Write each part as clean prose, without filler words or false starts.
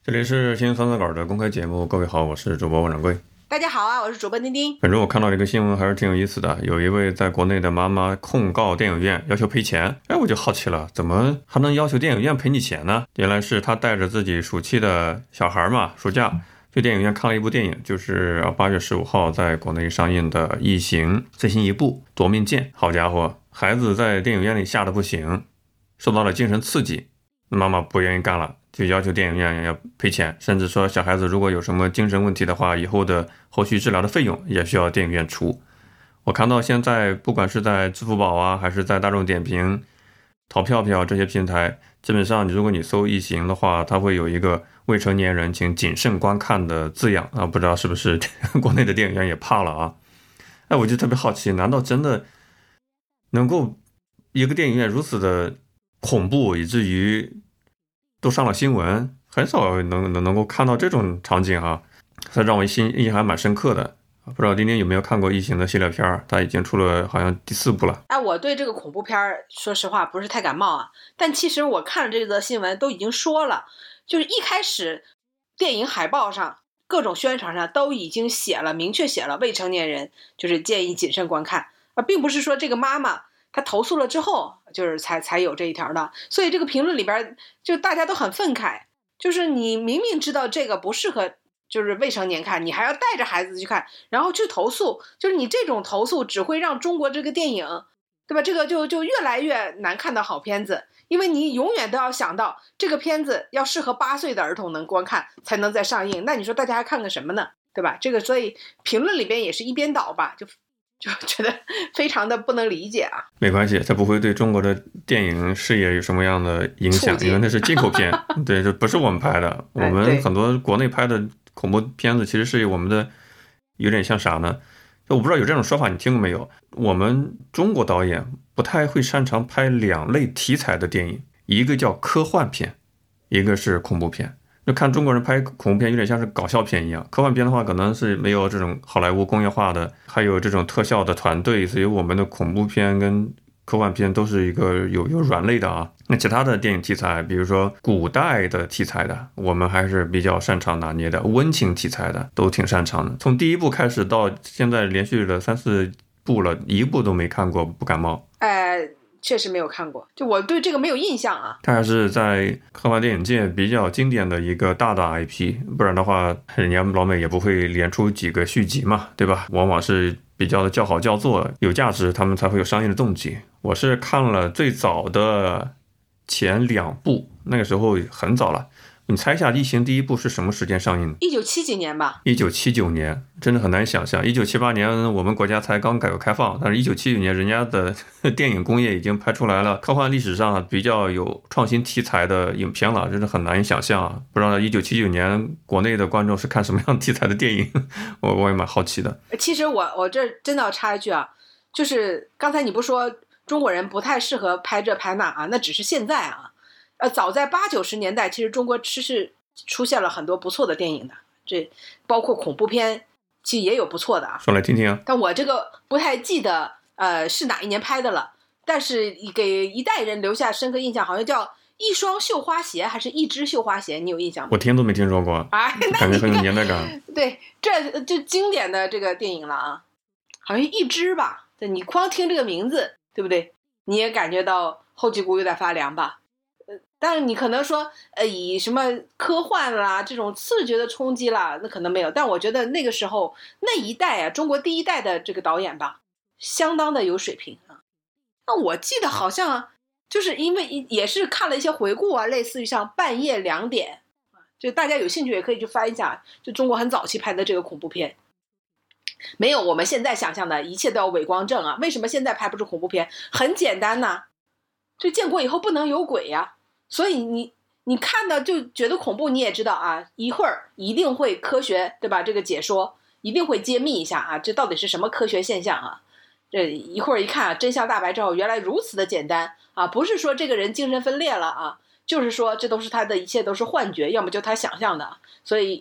这里是新闻三字稿的公开节目，各位好，我是主播王掌柜。 大家好啊，我是主播丁丁。 反正我看到这个新闻还是挺有意思的，有一位在国内的妈妈控告电影院要求赔钱。我就好奇了，怎么还能要求电影院赔你钱呢？原来是她带着自己暑期的小孩嘛，暑假去电影院看了一部电影，就是8月15号在国内上映的《异形》最新一部《夺命剑》。好家伙，孩子在电影院里吓得不行，受到了精神刺激，妈妈不愿意干了，就要求电影院要赔钱，甚至说小孩子如果有什么精神问题的话，以后的后续治疗的费用也需要电影院出。我看到现在不管是在支付宝啊，还是在大众点评、淘票票这些平台，基本上如果你搜异形的话，它会有一个未成年人请谨慎观看的字样啊，不知道是不是国内的电影院也怕了啊？我就特别好奇，难道真的能够一个电影院如此的恐怖，以至于都上了新闻？很少能够看到这种场景啊，它让我印象还蛮深刻的。不知道丁丁有没有看过异形的系列片，它已经出了好像第4部了。 我对这个恐怖片说实话不是太感冒啊，但其实我看了这则新闻都已经说了，就是一开始电影海报上各种宣传上都已经明确写了未成年人就是建议谨慎观看，并不是说这个妈妈她投诉了之后就是才有这一条的。所以这个评论里边就大家都很愤慨，就是你明明知道这个不适合就是未成年看，你还要带着孩子去看，然后去投诉，就是你这种投诉只会让中国这个电影，对吧？这个就越来越难看到好片子，因为你永远都要想到这个片子要适合8岁的儿童能观看才能再上映，那你说大家还看个什么呢？对吧？这个所以评论里边也是一边倒吧，就觉得非常的不能理解啊。 没关系，它不会对中国的电影事业有什么样的影响，因为那是进口片对，这不是我们拍的。我们很多国内拍的恐怖片子其实是我们的，有点像啥呢？我不知道有这种说法你听过没有？我们中国导演不太会擅长拍2类题材的电影，一个叫科幻片，一个是恐怖片。就看中国人拍恐怖片有点像是搞笑片一样，科幻片的话可能是没有这种好莱坞工业化的，还有这种特效的团队，所以我们的恐怖片跟科幻片都是一个有软类的啊。那其他的电影题材，比如说古代的题材的，我们还是比较擅长拿捏的，温情题材的都挺擅长的。从第1部开始到现在连续了3、4部了，一部都没看过，不感冒。 确实没有看过，就我对这个没有印象啊。 它还是在科幻电影界比较经典的一个大 IP， 不然的话人家老美也不会连出几个续集嘛，对吧？往往是比较的叫好叫座有价值，他们才会有商业的动机。我是看了最早的前2部，那个时候很早了。你猜一下《异形》第1部是什么时间上映的 ？1970几年吧。 1979年，真的很难想象。1978年我们国家才刚改革开放，但是1979年人家的电影工业已经拍出来了科幻历史上比较有创新题材的影片了，真的很难以想象啊！不知道1979年国内的观众是看什么样题材的电影，我也蛮好奇的。 其实我这真的要插一句啊，就是刚才你不说中国人不太适合拍这拍那啊，那只是现在啊。早在80、90年代，其实中国是出现了很多不错的电影的，这包括恐怖片，其实也有不错的啊。 说来听听啊。 但我这个不太记得，是哪一年拍的了。但是给一代人留下深刻印象，好像叫一双绣花鞋，还是一只绣花鞋？你有印象吗？ 我听都没听说过感觉很有年代感。 对，这就经典的这个电影了啊，好像一只吧？你光听这个名字，对不对？你也感觉到后脊骨有点发凉吧？但是你可能说，以什么科幻啦这种视觉的冲击啦，那可能没有。但我觉得那个时候那一代啊，中国第1代的这个导演吧，相当的有水平啊。那我记得好像就是因为也是看了一些回顾啊，类似于像半夜2点，就大家有兴趣也可以去翻一下，就中国很早期拍的这个恐怖片。没有我们现在想象的一切都要伪光正啊。为什么现在拍不出恐怖片？很简单呐，这建国以后不能有鬼呀。所以你看到就觉得恐怖，你也知道啊，一会儿一定会科学，对吧？这个解说一定会揭秘一下啊，这到底是什么科学现象啊？这一会儿一看啊，真相大白之后，原来如此的简单啊！不是说这个人精神分裂了啊，就是说这都是他的一切都是幻觉，要么就他想象的。所以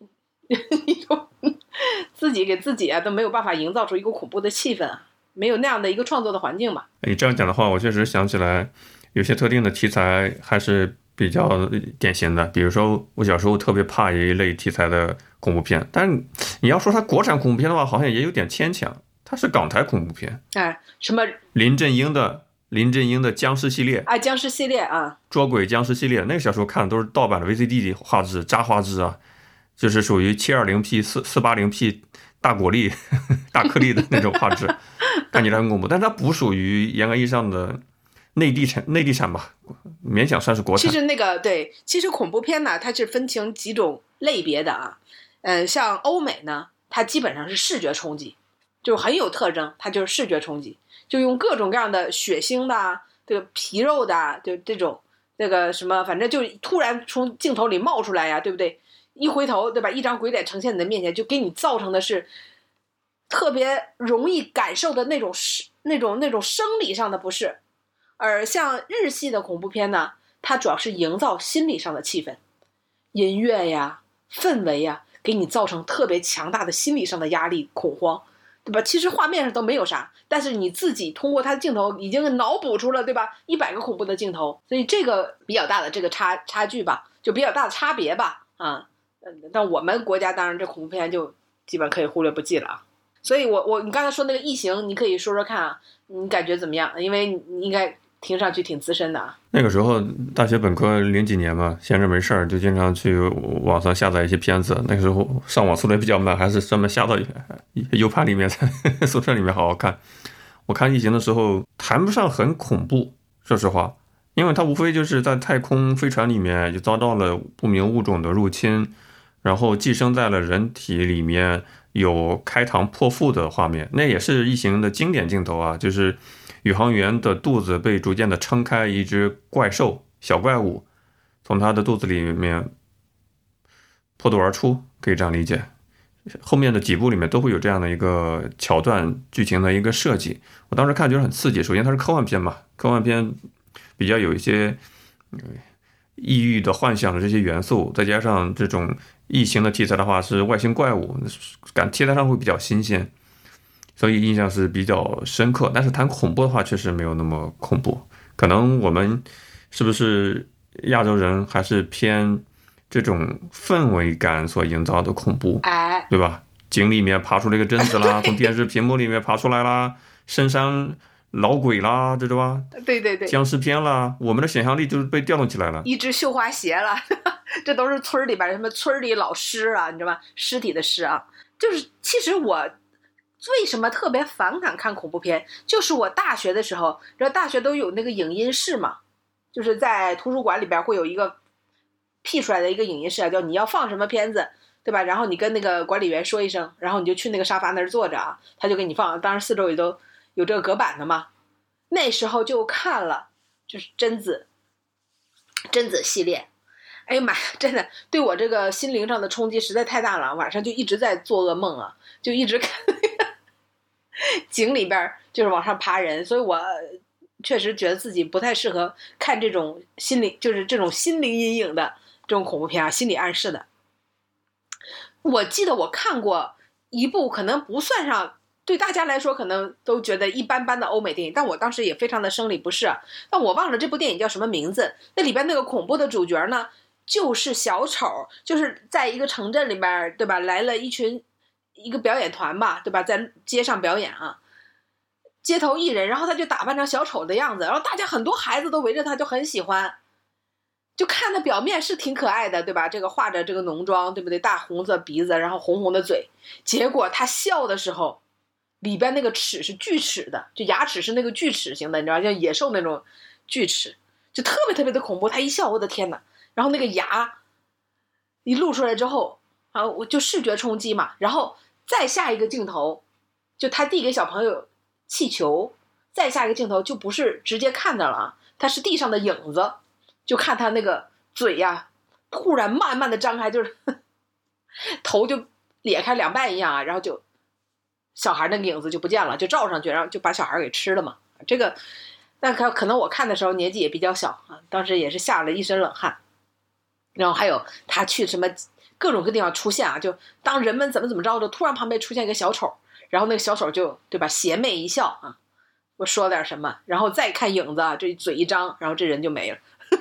自己给自己啊都没有办法营造出一个恐怖的气氛啊，没有那样的一个创作的环境吧。 你这样讲的话，我确实想起来有些特定的题材还是比较典型的，比如说我小时候特别怕一类题材的恐怖片，但是你要说它国产恐怖片的话，好像也有点牵强，它是港台恐怖片。 哎，什么林正英的僵尸系列啊，僵尸系列啊， 捉鬼僵尸系列，那个小时候看的都是盗版的 VCD 画质，渣画质啊，就是属于 720P 480P 大果粒大颗粒的那种画质，看起来很恐怖，但它不属于严格意义上的内地产吧，勉强算是国产。 其实对，其实恐怖片呢，它是分成几种类别的啊。像欧美呢，它基本上是视觉冲击，就很有特征，它就是视觉冲击，就用各种各样的血腥的、这个皮肉的，就这种那个什么，反正就突然从镜头里冒出来呀，对不对？一回头，对吧？一张鬼脸呈现你的面前，就给你造成的是特别容易感受的那种生理上的不适。而像日系的恐怖片呢，它主要是营造心理上的气氛，音乐呀、氛围呀，给你造成特别强大的心理上的压力、恐慌，对吧？其实画面上都没有啥，但是你自己通过它的镜头已经脑补出了，对吧？100个恐怖的镜头，所以这个比较大的这个差距吧，就比较大的差别吧，啊。但我们国家当然这恐怖片就基本可以忽略不计了啊。所以你刚才说那个异形，你可以说说看啊，你感觉怎么样？因为你应该听上去挺资深的啊。 那个时候大学本科零几年嘛，闲着没事儿就经常去网上下载一些片子。那个时候上网速度比较慢，还是专门下到 U 盘里面，在宿舍里面好好看。我看异形的时候谈不上很恐怖，说实话，因为它无非就是在太空飞船里面就遭到了不明物种的入侵，然后寄生在了人体里面，有开膛破腹的画面，那也是异形的经典镜头啊，就是宇航员的肚子被逐渐的撑开，一只怪兽小怪物从他的肚子里面破肚而出，可以这样理解。后面的几部里面都会有这样的一个桥段剧情的一个设计，我当时看觉得很刺激。首先它是科幻片嘛，科幻片比较有一些异域的幻想的这些元素，再加上这种异形的题材的话是外星怪物，题材上会比较新鲜，所以印象是比较深刻。但是谈恐怖的话确实没有那么恐怖，可能我们是不是亚洲人还是偏这种氛围感所营造的恐怖，对吧？井里面爬出了一个贞子啦，从电视屏幕里面爬出来啦，深山老鬼啦，知道吧？ 对对对， 僵尸片啦，我们的想象力就是被调动起来了。 一只绣花鞋了，这都是村里边什么村里老尸啊，你知道吧？尸体的尸啊，就是其实我为什么特别反感看恐怖片，就是我大学的时候，你知道大学都有那个影音室嘛，就是在图书馆里边会有一个辟出来的一个影音室啊，叫你要放什么片子，对吧？然后你跟那个管理员说一声，然后你就去那个沙发那儿坐着啊，他就给你放，当然四周也都有这个隔板的嘛。那时候就看了，就是贞子系列，哎呀妈呀，真的对我这个心灵上的冲击实在太大了，晚上就一直在做噩梦啊，就一直看井里边就是往上爬人，所以我确实觉得自己不太适合看这种就是这种心灵阴影的这种恐怖片啊，心理暗示的。我记得我看过一部可能不算上，对大家来说可能都觉得一般般的欧美电影，但我当时也非常的生理不适，但我忘了这部电影叫什么名字。那里边那个恐怖的主角呢，就是小丑，就是在一个城镇里边，对吧？来了一个表演团吧，对吧？在街上表演啊，街头艺人，然后他就打扮成小丑的样子，然后大家很多孩子都围着他，就很喜欢。就看他表面是挺可爱的，对吧？这个画着这个浓妆，对不对？大红色鼻子，然后红红的嘴，结果他笑的时候，里边那个齿是锯齿的，就牙齿是那个锯齿型的，你知道，像野兽那种锯齿，就特别特别的恐怖。他一笑，我的天哪！然后那个牙一露出来之后，啊，我就视觉冲击嘛。然后再下一个镜头，就他递给小朋友气球，再下一个镜头就不是直接看到了啊，他是地上的影子。就看他那个嘴呀，突然慢慢的张开，就是头就裂开两半一样啊，然后就小孩那个影子就不见了，就照上去，然后就把小孩给吃了嘛。这个，但可能我看的时候年纪也比较小啊，当时也是吓了一身冷汗。然后还有他去什么各种各地方出现啊，就当人们怎么着的，突然旁边出现一个小丑，然后那个小丑就对吧，邪魅一笑啊，我说点什么，然后再看影子啊，这嘴一张，然后这人就没了。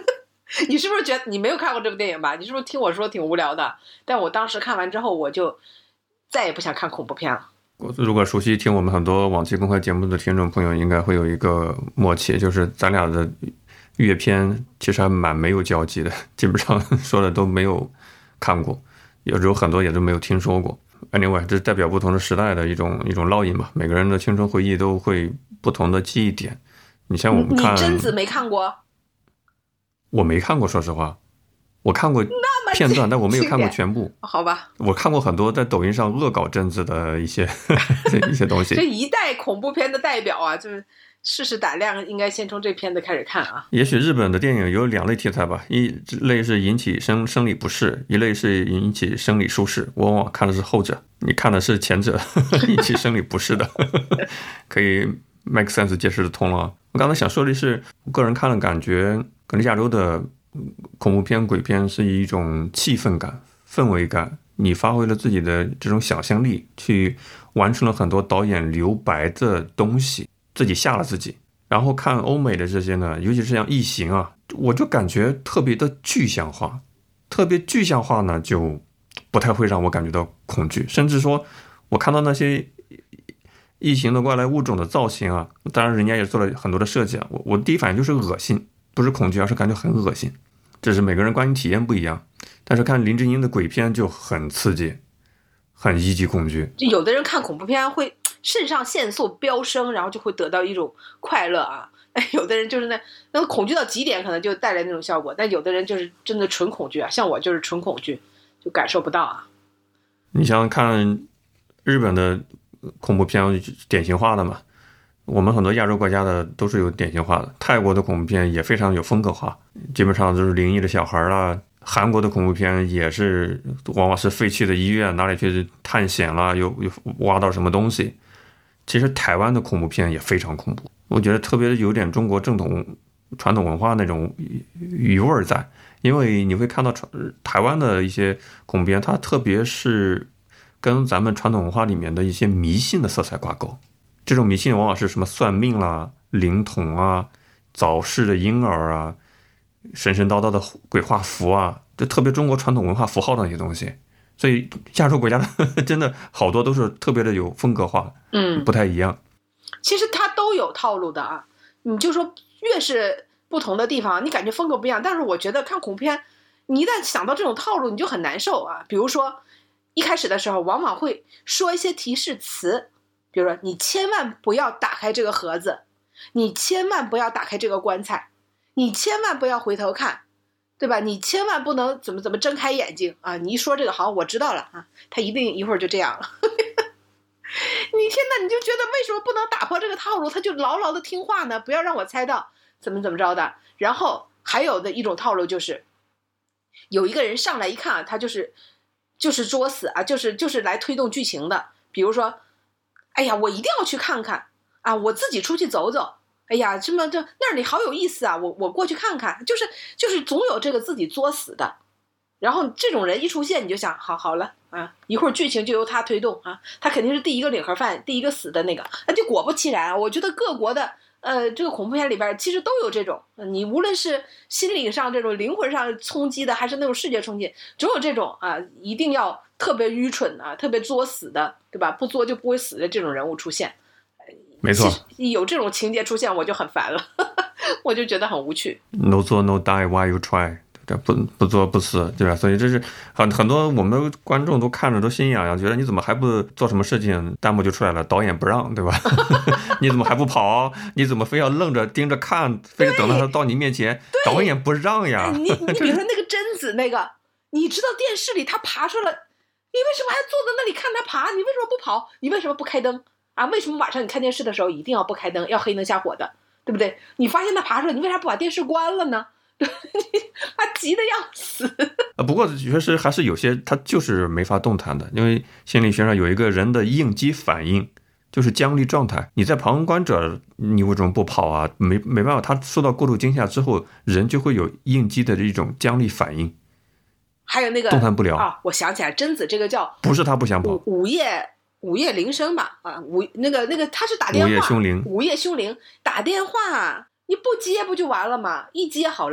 你是不是觉得你没有看过这部电影吧？你是不是听我说挺无聊的？但我当时看完之后，我就再也不想看恐怖片了。 如果熟悉听我们很多往期公开节目的听众朋友，应该会有一个默契，就是咱俩的阅片其实还蛮没有交集的，基本上说的都没有看过，有很多也都没有听说过。Anyway， 这代表不同的时代的一种烙印吧。每个人的青春回忆都会不同的记忆点。你像我们看， 你贞子没看过？ 我没看过，说实话，我看过片段，但我没有看过全部。 好吧， 我看过很多在抖音上恶搞贞子的一些东西。 这一代恐怖片的代表啊，就是试试胆量，应该先从这片子开始看啊。 也许日本的电影有2类题材吧，一类是引起生理不适，一类是引起生理舒适。我往往看的是后者，你看的是前者，引起生理不适的，可以 make sense 解释得通了。我刚才想说的是，我个人看了感觉，可能亚洲的恐怖片、鬼片是一种气氛感、氛围感，你发挥了自己的这种想象力，去完成了很多导演留白的东西，自己吓了自己。然后看欧美的这些呢，尤其是像异形啊，我就感觉特别的具象化，特别具象化呢，就不太会让我感觉到恐惧，甚至说我看到那些异形的外来物种的造型啊，当然人家也做了很多的设计啊，我第一反应就是恶心，不是恐惧，而是感觉很恶心。这是每个人观影体验不一样，但是看林正英的鬼片就很刺激，很一级恐惧。 就有的人看恐怖片会肾上腺素飙升，然后就会得到一种快乐啊。有的人就是那个恐惧到极点，可能就带来那种效果。但有的人就是真的纯恐惧啊，像我就是纯恐惧，就感受不到啊。 你像看日本的恐怖片，典型化的嘛，我们很多亚洲国家的都是有典型化的。泰国的恐怖片也非常有风格化，基本上就是灵异的小孩啦。韩国的恐怖片也是往往是废弃的医院，哪里去探险啦，又挖到什么东西。其实台湾的恐怖片也非常恐怖，我觉得特别有点中国正统传统文化那种余味在。因为你会看到台湾的一些恐怖片，它特别是跟咱们传统文化里面的一些迷信的色彩挂钩。这种迷信往往是什么算命啦、灵童啊、早逝的婴儿啊、神神叨叨的鬼画符啊，就特别中国传统文化符号的那些东西。所以亚洲国家的真的好多都是特别的有风格化，不太一样。 其实它都有套路的啊，你就说越是不同的地方，你感觉风格不一样。但是我觉得看恐怖片，你一旦想到这种套路，你就很难受啊。比如说一开始的时候，往往会说一些提示词，比如说你千万不要打开这个盒子，你千万不要打开这个棺材，你千万不要回头看，对吧？你千万不能怎么睁开眼睛啊！你一说这个，好，我知道了啊，他一定一会儿就这样了。你天哪，你就觉得为什么不能打破这个套路？他就牢牢的听话呢，不要让我猜到怎么着的。然后还有的一种套路就是，有一个人上来一看啊，他就是作死啊，就是来推动剧情的。比如说，哎呀，我一定要去看看啊，我自己出去走走。哎呀，这那里好有意思啊！我过去看看，就是总有这个自己作死的，然后这种人一出现，你就想好了啊，一会儿剧情就由他推动啊，他肯定是第一个领盒饭，第一个死的那个。就果不其然，我觉得各国的这个恐怖片里边其实都有这种，你无论是心理上这种灵魂上冲击的，还是那种视觉冲击，总有这种啊，一定要特别愚蠢啊，特别作死的，对吧？不作就不会死的这种人物出现。 没错， 有这种情节出现我就很烦了，我就觉得很无趣。 No 做 no die while you try， 不做不死，对吧？所以这是很多我们观众都看着都心痒痒，觉得你怎么还不做什么事情，弹幕就出来了，导演不让，对吧？你怎么还不跑？你怎么非要愣着盯着看，非得等到他到你面前？导演不让呀。 你比如说那个贞子那个，你知道电视里他爬出来，你为什么还坐在那里看他爬？你为什么不跑？你为什么不开灯啊？为什么晚上你看电视的时候一定要不开灯，要黑灯瞎火的，对不对？你发现他爬出来，你为啥不把电视关了呢？他急得要死。 不过确实还是有些他就是没法动弹的，因为心理学上有一个人的应激反应，就是僵立状态。你在旁观者，你为什么不跑啊？没办法，他受到过度惊吓之后，人就会有应激的一种僵立反应。 还有那个动弹不了啊，我想起来，贞子这个叫不是他不想跑， 午夜铃声吧，啊，那个他是打电话，午夜凶铃打电话，你不接不就完了吗？一接好了，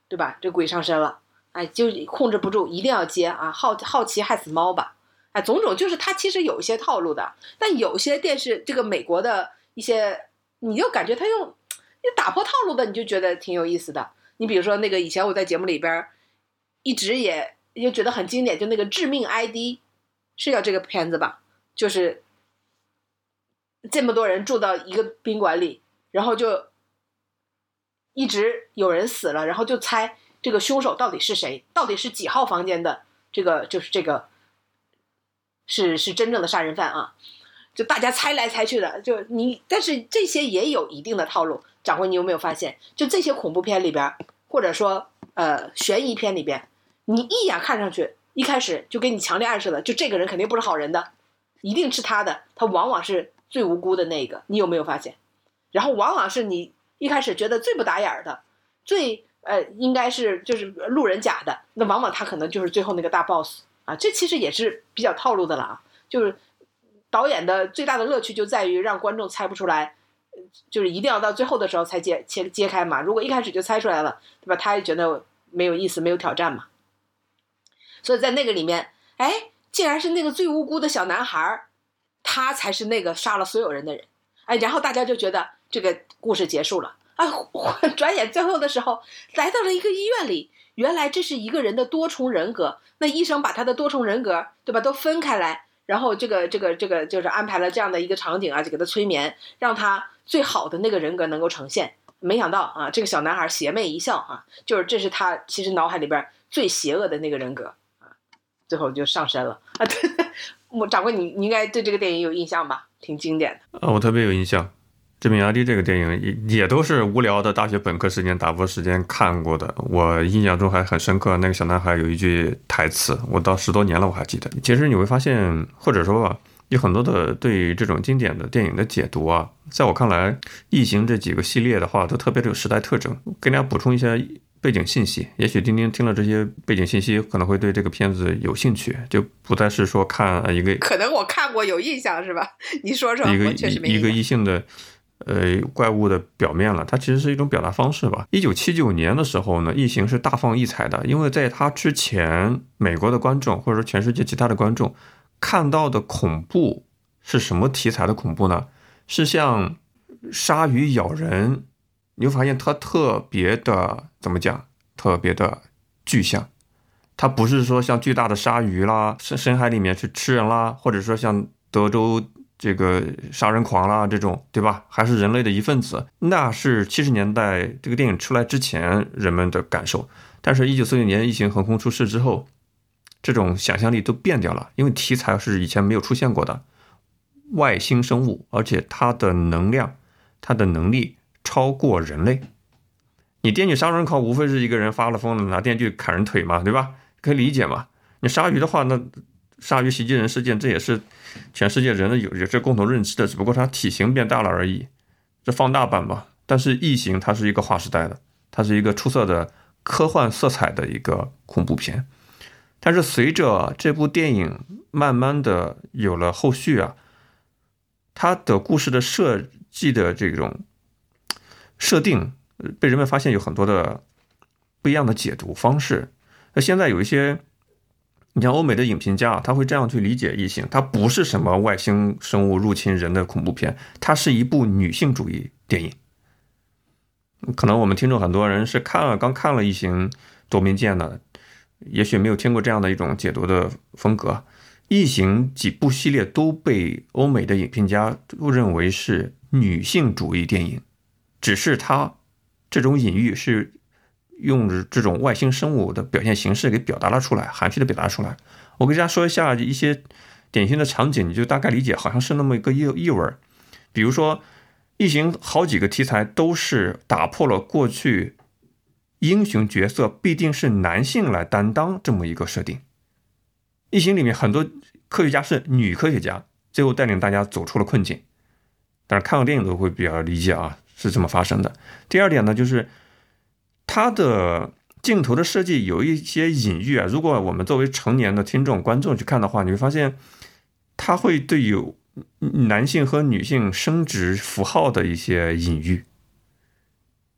对吧？这鬼上身了，哎，就控制不住，一定要接啊！好奇害死猫吧，哎，种种就是它其实有一些套路的，但有些电视这个美国的一些，你就感觉它用打破套路的，你就觉得挺有意思的。你比如说那个以前我在节目里边一直也觉得很经典，就那个致命 ID 是叫这个片子吧，就是这么多人住到一个宾馆里，然后就一直有人死了，然后就猜这个凶手到底是谁，到底是几号房间的这个就是这个是真正的杀人犯啊，就大家猜来猜去的，就你，但是这些也有一定的套路。掌柜，你有没有发现，就这些恐怖片里边，或者说悬疑片里边，你一眼看上去，一开始就给你强烈暗示了，就这个人肯定不是好人的，一定是他的，他往往是最无辜的那个，你有没有发现？然后往往是你一开始觉得最不打眼的，最应该是就是路人甲的，那往往他可能就是最后那个大 boss 啊，这其实也是比较套路的了啊，就是导演的最大的乐趣就在于让观众猜不出来，就是一定要到最后的时候才揭开嘛。如果一开始就猜出来了，对吧？他也觉得没有意思，没有挑战嘛。所以在那个里面，哎，竟然是那个最无辜的小男孩，他才是那个杀了所有人的人。哎，然后大家就觉得这个故事结束了啊。转眼最后的时候，来到了一个医院里，原来这是一个人的多重人格。那医生把他的多重人格，对吧，都分开来。然后这个就是安排了这样的一个场景啊，就给他催眠，让他最好的那个人格能够呈现。没想到啊，这个小男孩邪魅一笑啊，就是这是他其实脑海里边最邪恶的那个人格啊，最后就上身了啊。对，我掌柜，你应该对这个电影有印象吧？挺经典的。 我特别有印象。致命压低这个电影也都是无聊的大学本科时间打发时间看过的，我印象中还很深刻。那个小男孩有一句台词，我到10多年了我还记得。其实你会发现，或者说吧，有很多的对这种经典的电影的解读啊，在我看来，异形这几个系列的话都特别有时代特征。给大家补充一下背景信息，也许丁丁听了这些背景信息可能会对这个片子有兴趣，就不再是说看一个， 可能我看过有印象是吧？你说说，我确实没印象。 一个异性的怪物的表面了，它其实是一种表达方式吧。1979年的时候呢，异形是大放异彩的，因为在它之前，美国的观众或者说全世界其他的观众看到的恐怖是什么题材的恐怖呢？是像鲨鱼咬人，你会发现它特别的怎么讲？特别的具象。它不是说像巨大的鲨鱼啦，深海里面去吃人啦，或者说像德州这个杀人狂啦这种，对吧？还是人类的一份子，那是70年代这个电影出来之前人们的感受。但是1949年异形横空出世之后，这种想象力都变掉了，因为题材是以前没有出现过的外星生物，而且它的能量、它的能力超过人类。你电锯杀人狂无非是一个人发了疯了拿电锯砍人腿嘛，对吧？可以理解嘛。你鲨鱼的话，那鲨鱼袭击人事件，这也是全世界人类有这共同认知的，只不过它体型变大了而已，这放大版吧。但是异形它是一个划时代的，它是一个出色的科幻色彩的一个恐怖片。但是随着这部电影慢慢的有了后续啊，它的故事的设计的这种设定被人们发现有很多的不一样的解读方式。那现在有一些你像欧美的影评家，他会这样去理解异形，它不是什么外星生物入侵人的恐怖片，它是一部女性主义电影。可能我们听众很多人是刚看了异形夺命剑的，也许没有听过这样的一种解读的风格。异形几部系列都被欧美的影评家都认为是女性主义电影，只是它这种隐喻是用这种外星生物的表现形式给表达了出来，含蓄的表达出来。我给大家说一下一些典型的场景，你就大概理解，好像是那么一个意味。比如说异形好几个题材都是打破了过去英雄角色必定是男性来担当这么一个设定。异形里面很多科学家是女科学家，最后带领大家走出了困境。但是看过电影都会比较理解啊，是这么发生的。第二点呢，就是它的镜头的设计有一些隐喻啊，如果我们作为成年的听众观众去看的话，你会发现它会对有男性和女性生殖符号的一些隐喻。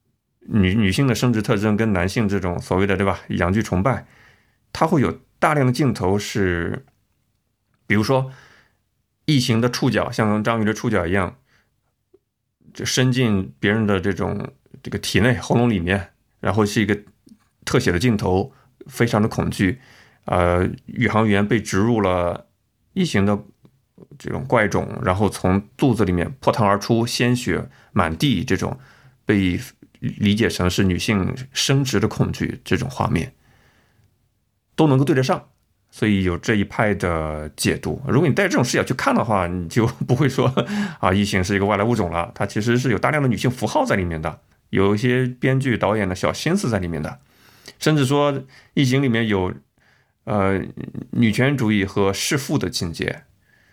女性的生殖特征跟男性这种所谓的对吧阳具崇拜，它会有大量的镜头是，比如说异形的触角像章鱼的触角一样，就伸进别人的这个体内喉咙里面，然后是一个特写的镜头，非常的恐惧。宇航员被植入了异形的这种怪种，然后从肚子里面破膛而出，鲜血满地，这种被理解成是女性生殖的恐惧，这种画面都能够对得上，所以有这一派的解读。如果你带这种视角去看的话，你就不会说异形是一个外来物种了，它其实是有大量的女性符号在里面的，有一些编剧导演的小心思在里面的，甚至说异形里面有女权主义和弑父的情节，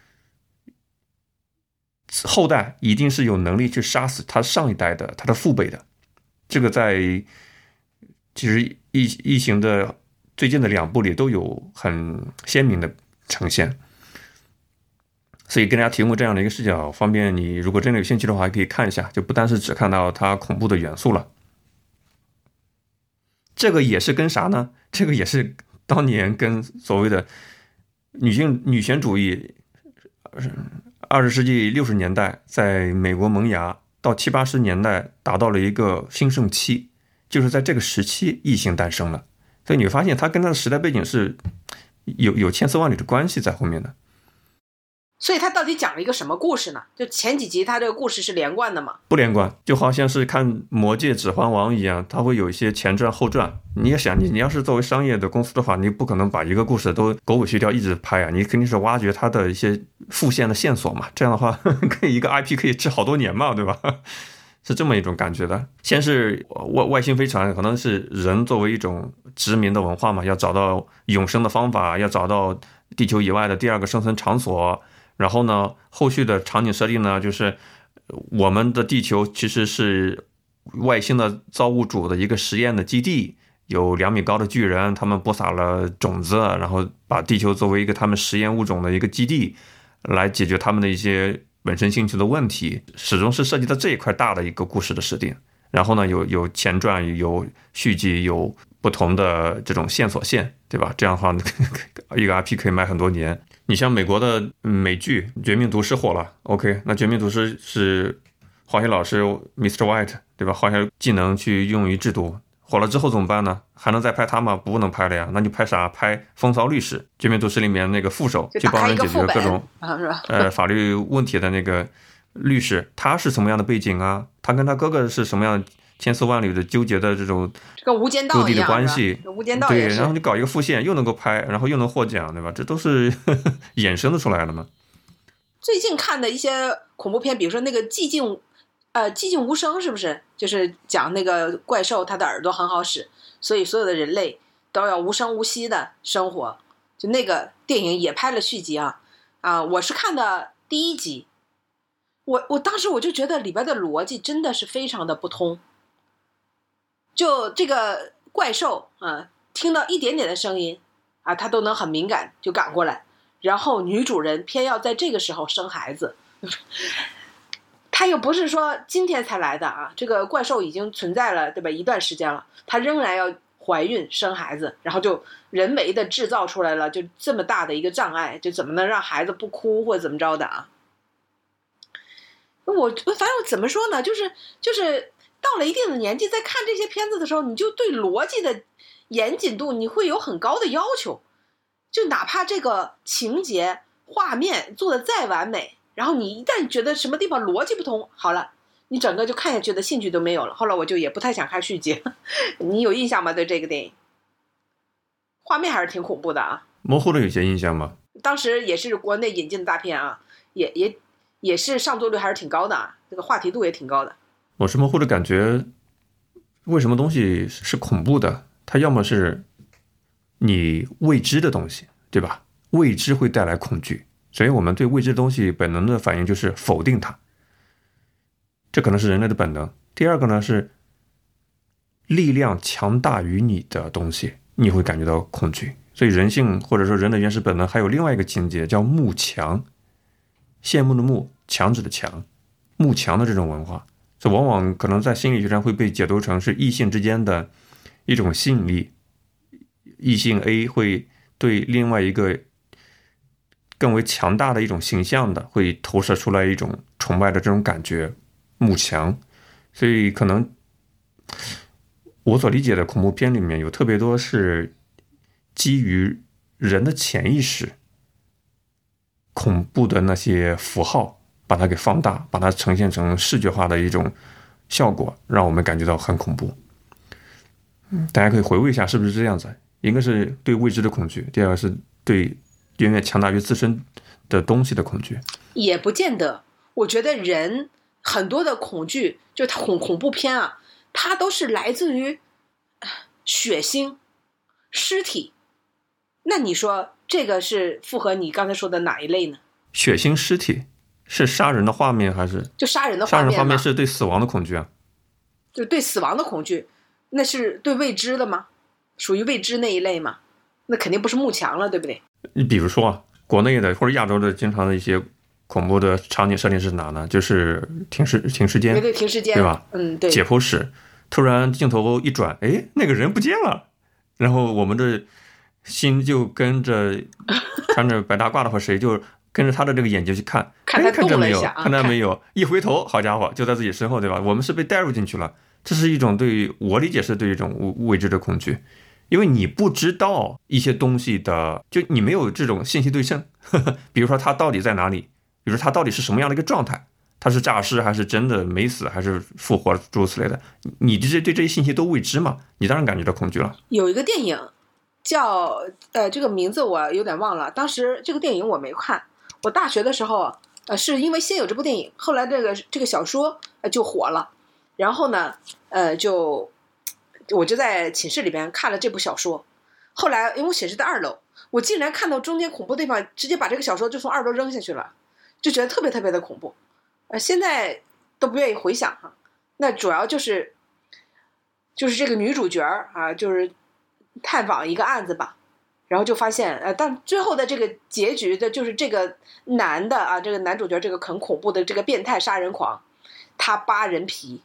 后代一定是有能力去杀死他上一代的他的父辈的。这个在其实异形的最近的2部里都有很鲜明的呈现，所以跟大家提供这样的一个视角，方便你如果真的有兴趣的话可以看一下，就不单是只看到它恐怖的元素了。这个也是跟啥呢？这个也是当年跟所谓的女权主义20世纪60年代在美国萌芽，到70、80年代达到了一个兴盛期，就是在这个时期异形诞生了。所以你会发现它跟它的时代背景是有千丝万缕的关系在后面的。 所以它到底讲了一个什么故事呢？就前几集它这个故事是连贯的吗？ 不连贯，就好像是看魔戒指环王一样，它会有一些前传后传。你也想，你要是作为商业的公司的话，你不可能把一个故事都狗尾续貂一直拍啊，你肯定是挖掘它的一些副线的线索嘛，这样的话可以一个 IP 可以吃好多年嘛，对吧？是这么一种感觉的。先是外星飞船，可能是人作为一种殖民的文化嘛，要找到永生的方法，要找到地球以外的第2个生存场所。然后呢，后续的场景设定呢，就是我们的地球其实是外星的造物主的一个实验的基地，有2米高的巨人，他们播撒了种子，然后把地球作为一个他们实验物种的一个基地，来解决他们的一些本身兴趣的问题，始终是涉及到这一块大的一个故事的设定。然后呢，有前传，有续集，有不同的这种线索线，对吧？这样的话一个 IP 可以卖很多年。你像美国的美剧《绝命毒师》火了 ，OK， 那《绝命毒师》是华裔老师 Mr. White， 对吧？华裔技能去用于制毒，火了之后怎么办呢？还能再拍他吗？不能拍了呀，那你拍啥？拍《风骚律师》《绝命毒师》里面那个副手，去帮人解决各种法律问题的那个律师，他是什么样的背景啊？他跟他哥哥是什么样千丝万缕的纠结的这种跟无间道一样的关系， 无间道也是。 对，然后你搞一个副线，又能够拍，然后又能获奖，对吧？这都是衍生的出来的嘛。 最近看的一些恐怖片，比如说那个寂静无声，是不是？就是讲那个怪兽，它的耳朵很好使，所以所有的人类都要无声无息的生活。就那个电影也拍了续集啊，我是看的第1集。我当时我就觉得里边的逻辑真的是非常的不通。就这个怪兽听到一点点的声音它都能很敏感就赶过来，然后女主人偏要在这个时候生孩子，她又不是说今天才来的这个怪兽已经存在了，对吧？一段时间了，她仍然要怀孕生孩子，然后就人为的制造出来了就这么大的一个障碍，就怎么能让孩子不哭或者怎么着的我反正怎么说呢，就是到了一定的年纪，在看这些片子的时候，你就对逻辑的严谨度你会有很高的要求，就哪怕这个情节画面做的再完美，然后你一旦觉得什么地方逻辑不通，好了，你整个就看下去的兴趣都没有了。后来我就也不太想看续集。你有印象吗？对这个电影画面还是挺恐怖的模糊的有些印象吗？ 当时也是国内引进的大片也是上座率还是挺高的这个话题度也挺高的。 我是模糊的感觉，为什么东西是恐怖的？它要么是你未知的东西，对吧？未知会带来恐惧，所以我们对未知的东西本能的反应就是否定它，这可能是人类的本能。第二个呢是力量强大于你的东西，你会感觉到恐惧。所以人性或者说人的原始本能还有另外一个情节叫慕强，羡慕的慕，强者的强，慕强的这种文化， 这往往可能在心理学上会被解读成是异性之间的一种吸引力，异性 A 会对另外一个更为强大的一种形象的会投射出来一种崇拜的这种感觉，慕强。所以可能我所理解的恐怖片里面有特别多是基于人的潜意识恐怖的那些符号，把它给放大，把它呈现成视觉化的一种效果，让我们感觉到很恐怖。大家可以回味一下是不是这样子，一个是对未知的恐惧，第二个是对远远强大于自身的东西的恐惧。 也不见得，我觉得人很多的恐惧，就恐怖片啊，它都是来自于血腥、尸体。那你说这个是符合你刚才说的哪一类呢？ 血腥尸体是杀人的画面还是？ 就杀人的画杀面嘛。 人画面是对死亡的恐惧啊。 就对死亡的恐惧，那是对未知的吗？属于未知那一类吗？那肯定不是慕强了，对不对？ 你比如说啊，国内的或者亚洲的经常的一些恐怖的场景设定是哪呢？就是停尸间， 对，停尸间， 对吧？ 对。 解剖室，突然镜头一转，哎，那个人不见了，然后我们的心就跟着穿着白大褂的或谁就跟着他的这个眼睛去看， 看他动了一下，看他没有，一回头，好家伙，就在自己身后，对吧？我们是被带入进去了，这是一种对我理解是对一种未知的恐惧。因为你不知道一些东西的，就你没有这种信息对称，比如说他到底在哪里，比如说他到底是什么样的一个状态，他是诈尸还是真的没死还是复活诸如此类的，你对这些信息都未知嘛，你当然感觉到恐惧了。有一个电影叫这个名字我有点忘了，当时这个电影我没看，我大学的时候是因为先有这部电影，后来这个小说就火了，然后呢我就在寝室里边看了这部小说，后来因为我寝室在2楼，我竟然看到中间恐怖地方，直接把这个小说就从2楼扔下去了，就觉得特别特别的恐怖。现在都不愿意回想哈。那主要就是这个女主角啊，就是探访一个案子吧，然后就发现但最后的这个结局的就是这个男的啊，这个男主角这个很恐怖的这个变态杀人狂，他扒人皮。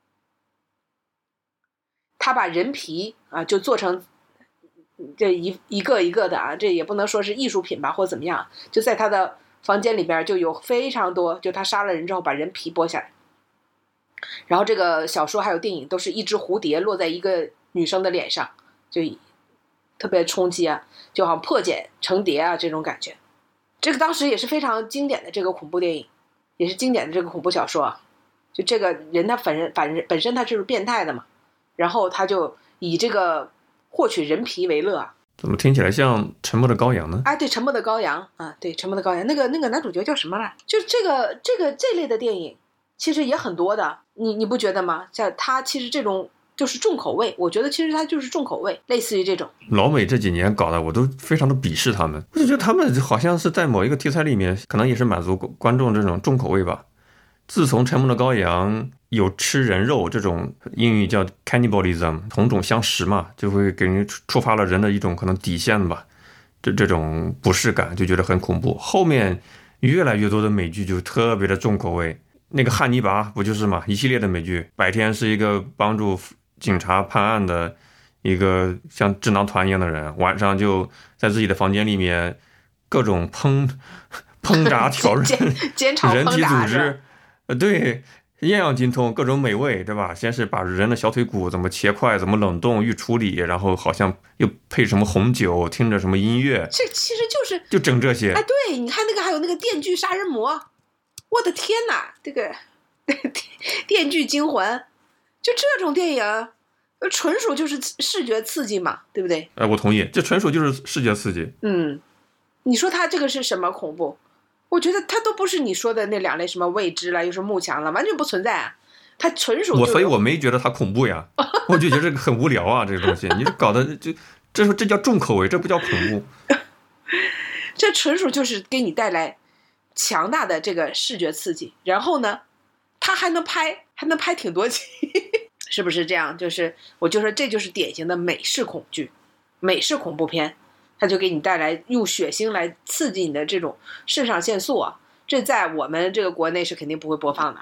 他把人皮啊就做成这一个一个的啊，这也不能说是艺术品吧，或怎么样，就在他的房间里边就有非常多，就他杀了人之后把人皮剥下来，然后这个小说还有电影都是一只蝴蝶落在一个女生的脸上，就特别冲击啊，就好像破茧成蝶啊这种感觉。这个当时也是非常经典的这个恐怖电影，也是经典的这个恐怖小说啊。就这个人他本身他就是变态的嘛，然后他就以这个获取人皮为乐。 怎么听起来像沉默的羔羊呢？ 对，沉默的羔羊啊，对，沉默的羔羊，那个男主角叫什么来？就这类的电影其实也很多的，你不觉得吗？像他其实这种就是重口味，我觉得其实他就是重口味，类似于这种。 老美这几年搞的我都非常的鄙视他们，我就觉得他们好像是在某一个题材里面可能也是满足观众这种重口味吧。自从沉默的羔羊有吃人肉这种，英语叫 cannibalism， 同种相食嘛，就会给人触发了人的一种可能底线吧，这种不适感就觉得很恐怖。后面越来越多的美剧就特别的重口味，那个汉尼拔不就是嘛，一系列的美剧，白天是一个帮助警察判案的一个像智囊团一样的人，晚上就在自己的房间里面各种烹炸挑人人体组织，对，样样精通，各种美味，对吧？先是把人的小腿骨怎么切块，怎么冷冻预处理，然后好像又配什么红酒，听着什么音乐， 这其实就整这些。 对，你看那个还有那个电锯杀人魔，我的天哪，这个电锯惊魂，就这种电影纯属就是视觉刺激嘛，对不对？ 我同意，这纯属就是视觉刺激。 你说他这个是什么恐怖？我觉得它都不是你说的那2类，什么未知了又是慕强了，完全不存在啊！它纯属所以我没觉得它恐怖呀，我就觉得这个很无聊啊，这个东西你搞的这叫重口味，这不叫恐怖。 这纯属就是给你带来强大的这个视觉刺激，然后呢，它还能拍挺多集，是不是这样？就是我就说这就是典型的美式恐惧，美式恐怖片。它就给你带来用血腥来刺激你的这种肾上腺素啊，这在我们这个国内是肯定不会播放的，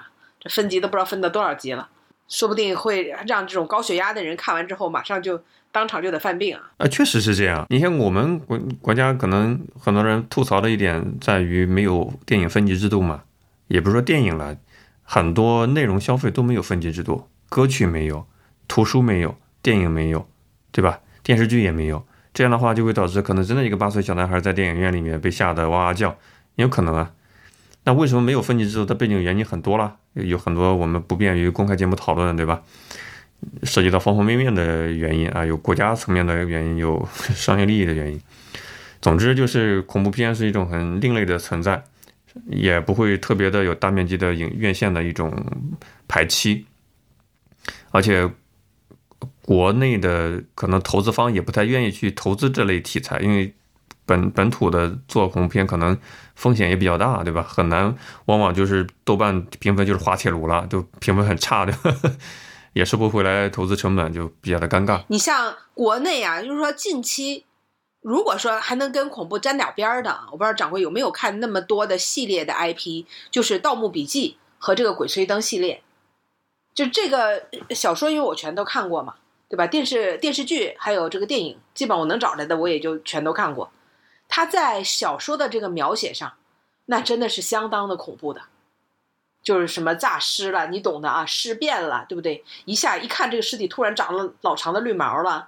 分级都不知道分到多少级了，说不定会让这种高血压的人看完之后马上就当场就得犯病啊。 确实是这样。你看我们国家可能很多人吐槽的一点在于没有电影分级制度嘛，也不是说电影了，很多内容消费都没有分级制度，歌曲没有，图书没有，电影没有，对吧？电视剧也没有，这样的话就会导致可能真的一个8岁小男孩在电影院里面被吓得哇哇叫，也有可能啊。那为什么没有分级制度？它背景原因很多了，有很多我们不便于公开节目讨论，对吧？涉及到方方面面的原因啊，有国家层面的原因，有商业利益的原因。总之就是恐怖片是一种很另类的存在，也不会特别的有大面积的院线的一种排期，而且国内的可能投资方也不太愿意去投资这类题材，因为本土的做恐怖片可能风险也比较大，对吧？很难，往往就是豆瓣评分就是滑铁卢了，就评分很差的，也收不回来投资成本，就比较的尴尬。 你像国内啊，就是说近期如果说还能跟恐怖沾点边的，我不知道掌柜有没有看那么多的系列的 IP， 就是《盗墓笔记》和这个《鬼吹灯》系列，就这个小说因为我全都看过嘛，对吧？电视剧还有这个电影，基本我能找来的我也就全都看过。他在小说的这个描写上，那真的是相当的恐怖的，就是什么诈尸了，你懂的啊，尸变了，对不对？一下一看这个尸体突然长了老长的绿毛了，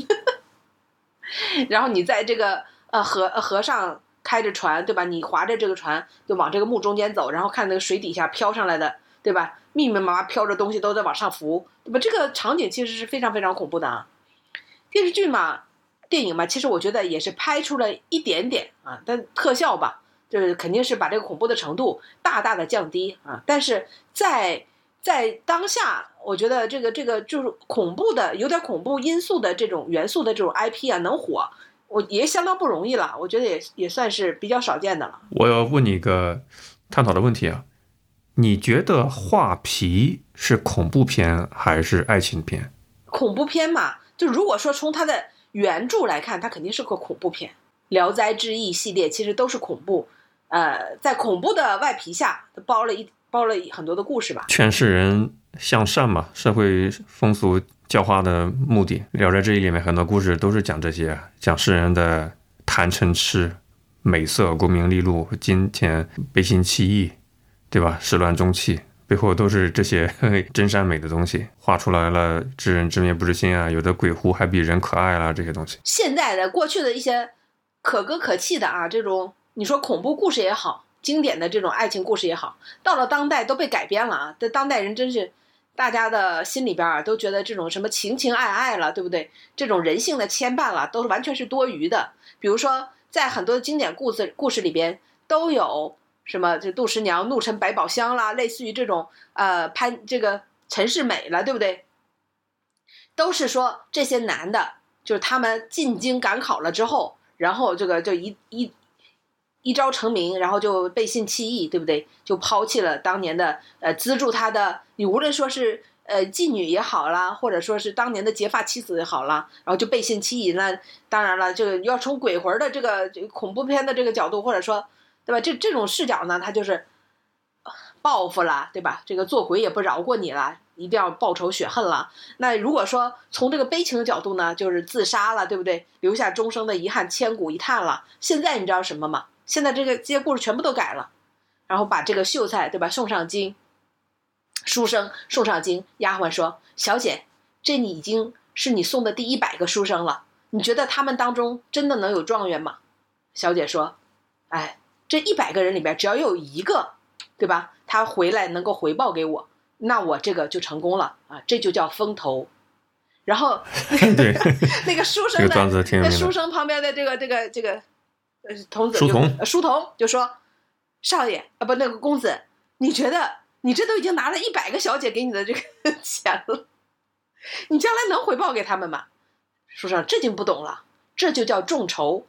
然后你在这个河上开着船，对吧？你划着这个船就往这个墓中间走，然后看那个水底下飘上来的，对吧？密密麻麻飘着东西都在往上浮，对吧？这个场景其实是非常非常恐怖的啊。电视剧嘛，电影嘛，其实我觉得也是拍出了一点点啊，但特效吧，就是肯定是把这个恐怖的程度大大的降低啊。但是在当下，我觉得这个就是恐怖的有点恐怖因素的这种元素的这种 IP 啊，能火，我也相当不容易了，我觉得也算是比较少见的了。 我要问你一个探讨的问题啊，你觉得画皮是恐怖片还是爱情片？ 恐怖片嘛，就如果说从它的原著来看，它肯定是个恐怖片。《聊斋志异》系列其实都是恐怖，在恐怖的外皮下包了很多的故事吧。 劝世人向善嘛，社会风俗教化的目的。《聊斋志异》里面很多故事都是讲这些，讲世人的贪嗔痴、美色、功名利禄、金钱、背信弃义，对吧？始乱终弃。背后都是这些真善美的东西，画出来了知人知面不知心啊，有的鬼狐还比人可爱啦，这些东西。 现在的过去的一些可歌可泣的啊，这种你说恐怖故事也好，经典的这种爱情故事也好，到了当代都被改编了啊。这当代人真是大家的心里边啊，都觉得这种什么情情爱爱了，对不对？这种人性的牵绊了，都是完全是多余的。比如说在很多经典故事里边都有什么这杜十娘怒沉百宝箱啦，类似于这种这个陈世美了，对不对？都是说这些男的，就是他们进京赶考了之后，然后这个就一朝成名，然后就背信弃义，对不对？就抛弃了当年的资助他的，你无论说是妓女也好啦，或者说是当年的结发妻子也好啦，然后就背信弃义。那当然了，这个要从鬼魂的这个恐怖片的这个角度，或者说对吧？这种视角呢，他就是报复了，对吧？这个做鬼也不饶过你了，一定要报仇雪恨了。那如果说从这个悲情的角度呢，就是自杀了，对不对？留下终生的遗憾，千古一叹了。现在你知道什么吗？现在这些故事全部都改了，然后把这个秀才，对吧，送上京，书生送上京，丫鬟说：“小姐，这你已经是你送的第100个书生了，你觉得他们当中真的能有状元吗？”小姐说：“哎，这100个人里边，只要有1个，对吧？他回来能够回报给我，那我这个就成功了啊！这就叫风头。”然后对那个书生呢，那书生旁边的这个童子书童就说：“少爷啊，不，那个公子，你觉得你这都已经拿了100个小姐给你的这个钱了，你将来能回报给他们吗？”书生这就不懂了，这就叫众筹。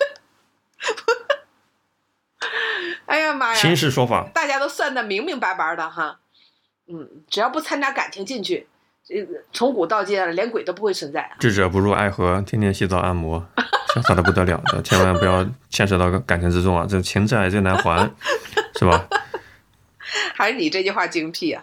哎呀妈呀！ 新式说法， 大家都算得明明白白的哈。只要不掺杂感情进去，从古到今连鬼都不会存在。 智者不入爱河，天天洗澡按摩，潇洒的不得了的，千万不要牵扯到感情之中啊！这情债最难还，是吧？ 还是你这句话精辟啊！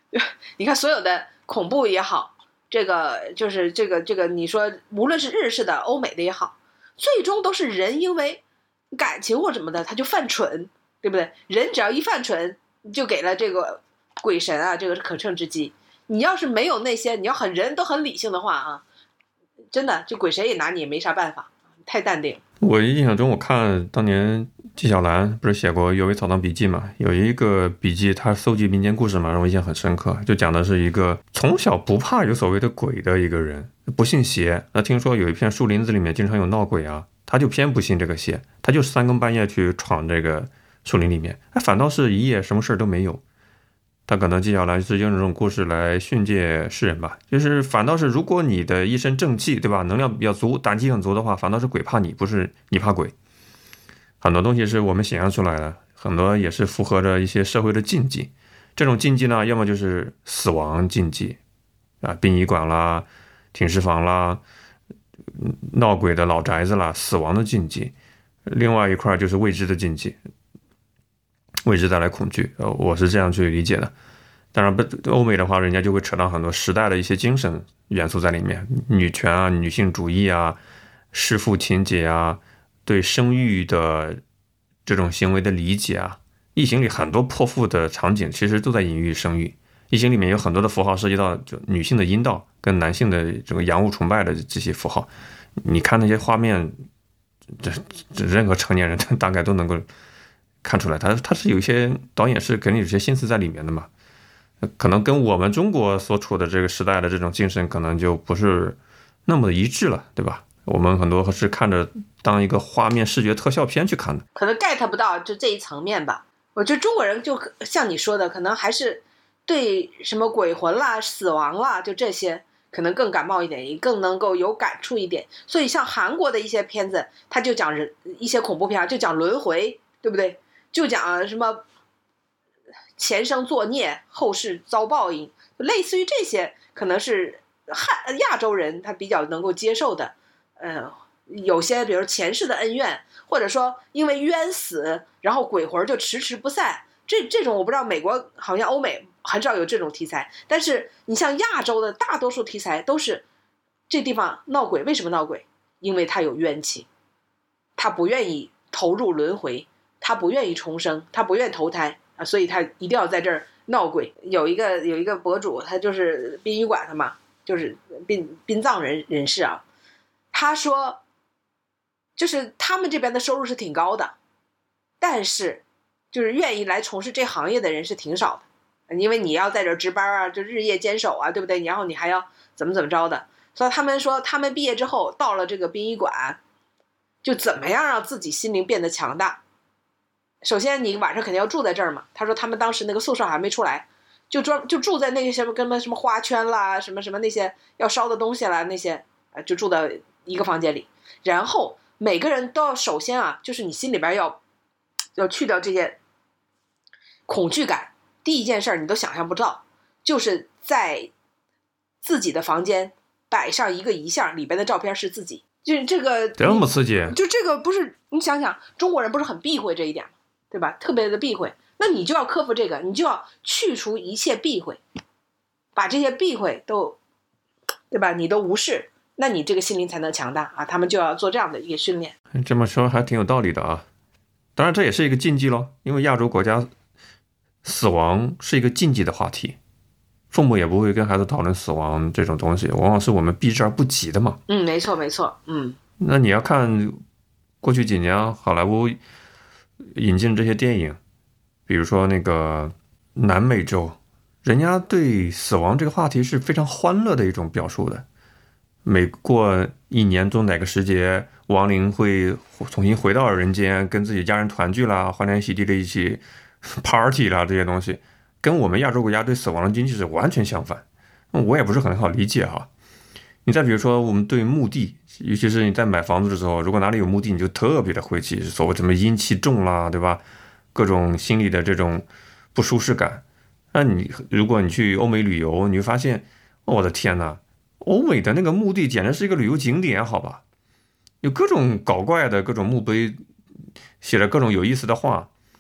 你看所有的恐怖也好，这个就是这个，你说无论是日式的、欧美的也好，最终都是人因为感情或什么的，他就犯蠢，对不对？人只要一犯蠢，就给了这个鬼神啊这个可乘之机。你要是没有那些，你要人都很理性的话啊，真的就鬼神也拿你也没啥办法，太淡定。 我印象中，我看当年纪晓岚不是写过《阅微草堂笔记》嘛，有一个笔记，他搜集民间故事嘛，让我印象很深刻。就讲的是一个从小不怕有所谓的鬼的一个人，不信邪。那听说有一片树林子里面经常有闹鬼啊，他就偏不信这个邪，他就三更半夜去闯这个树林里面，反倒是一夜什么事都没有。他可能纪晓岚是用这种故事来训诫世人吧，就是反倒是如果你的一身正气，对吧，能量比较足，胆气很足的话，反倒是鬼怕你，不是你怕鬼。很多东西是我们想象出来的，很多也是符合着一些社会的禁忌。这种禁忌呢，要么就是死亡禁忌啊，殡仪馆啦、停尸房啦、闹鬼的老宅子啦，死亡的禁忌。另外一块就是未知的禁忌，未知带来恐惧，我是这样去理解的。当然，欧美的话，人家就会扯到很多时代的一些精神元素在里面，女权啊、女性主义啊、弑父情节啊，对生育的这种行为的理解啊。异形里很多泼妇的场景其实都在隐喻生育。异形里面有很多的符号涉及到就女性的阴道跟男性的这个阳物崇拜的这些符号，你看那些画面，这任何成年人大概都能够看出来，他是有一些导演是肯定有些心思在里面的嘛，可能跟我们中国所处的这个时代的这种精神可能就不是那么一致了，对吧？我们很多是看着当一个画面视觉特效片去看的， 可能 get 不到就这一层面吧。我觉得中国人就像你说的，可能还是对什么鬼魂啦、死亡啦，就这些可能更感冒一点，也更能够有感触一点。所以像韩国的一些片子，他就讲一些恐怖片，就讲轮回，对不对？就讲什么前生作孽，后世遭报应，类似于这些，可能是亚洲人他比较能够接受的。有些比如前世的恩怨，或者说因为冤死，然后鬼魂就迟迟不散。这种我不知道，美国好像欧美很少有这种题材，但是你像亚洲的大多数题材都是这地方闹鬼，为什么闹鬼？因为他有冤气，他不愿意投入轮回，他不愿意重生，他不愿投胎啊，所以他一定要在这儿闹鬼。有一个博主，他就是殡仪馆的嘛，就是殡葬人士啊，他说就是他们这边的收入是挺高的，但是就是愿意来从事这行业的人是挺少的，因为你要在这值班啊，就日夜坚守啊，对不对？然后你还要怎么着的。所以他们说他们毕业之后到了这个殡仪馆，就怎么样让自己心灵变得强大。首先你晚上肯定要住在这儿嘛，他说他们当时那个宿舍还没出来，就住在那个什么花圈啦，什么那些要烧的东西啦，那些就住到一个房间里。然后每个人都要首先啊，就是你心里边要去掉这些恐惧感。第一件事你都想象不到，就是在自己的房间摆上一个遗像，里边的照片是自己。就是这个这么刺激， 就这个不是你想想，中国人不是很避讳这一点吗？对吧？特别的避讳，那你就要克服这个，你就要去除一切避讳，把这些避讳都，对吧？你都无视，那你这个心灵才能强大啊！他们就要做这样的一个训练。 这么说还挺有道理的啊。当然这也是一个禁忌咯，因为亚洲国家死亡是一个禁忌的话题，父母也不会跟孩子讨论死亡这种东西，往往是我们避之而不及的嘛。 没错。 那你要看过去几年好莱坞引进这些电影，比如说那个南美洲，人家对死亡这个话题是非常欢乐的一种表述的。每过一年中哪个时节，亡灵会重新回到人间，跟自己家人团聚啦，欢天喜地的一起 party 啦，这些东西跟我们亚洲国家对死亡的禁忌是完全相反。我也不是很好理解哈。你再比如说我们对墓地，尤其是你在买房子的时候，如果哪里有墓地，你就特别的晦气，所谓什么阴气重啦，对吧？各种心理的这种不舒适感。那如果你去欧美旅游，你会发现，我的天哪，欧美的那个墓地简直是一个旅游景点，好吧？有各种搞怪的各种墓碑，写了各种有意思的话。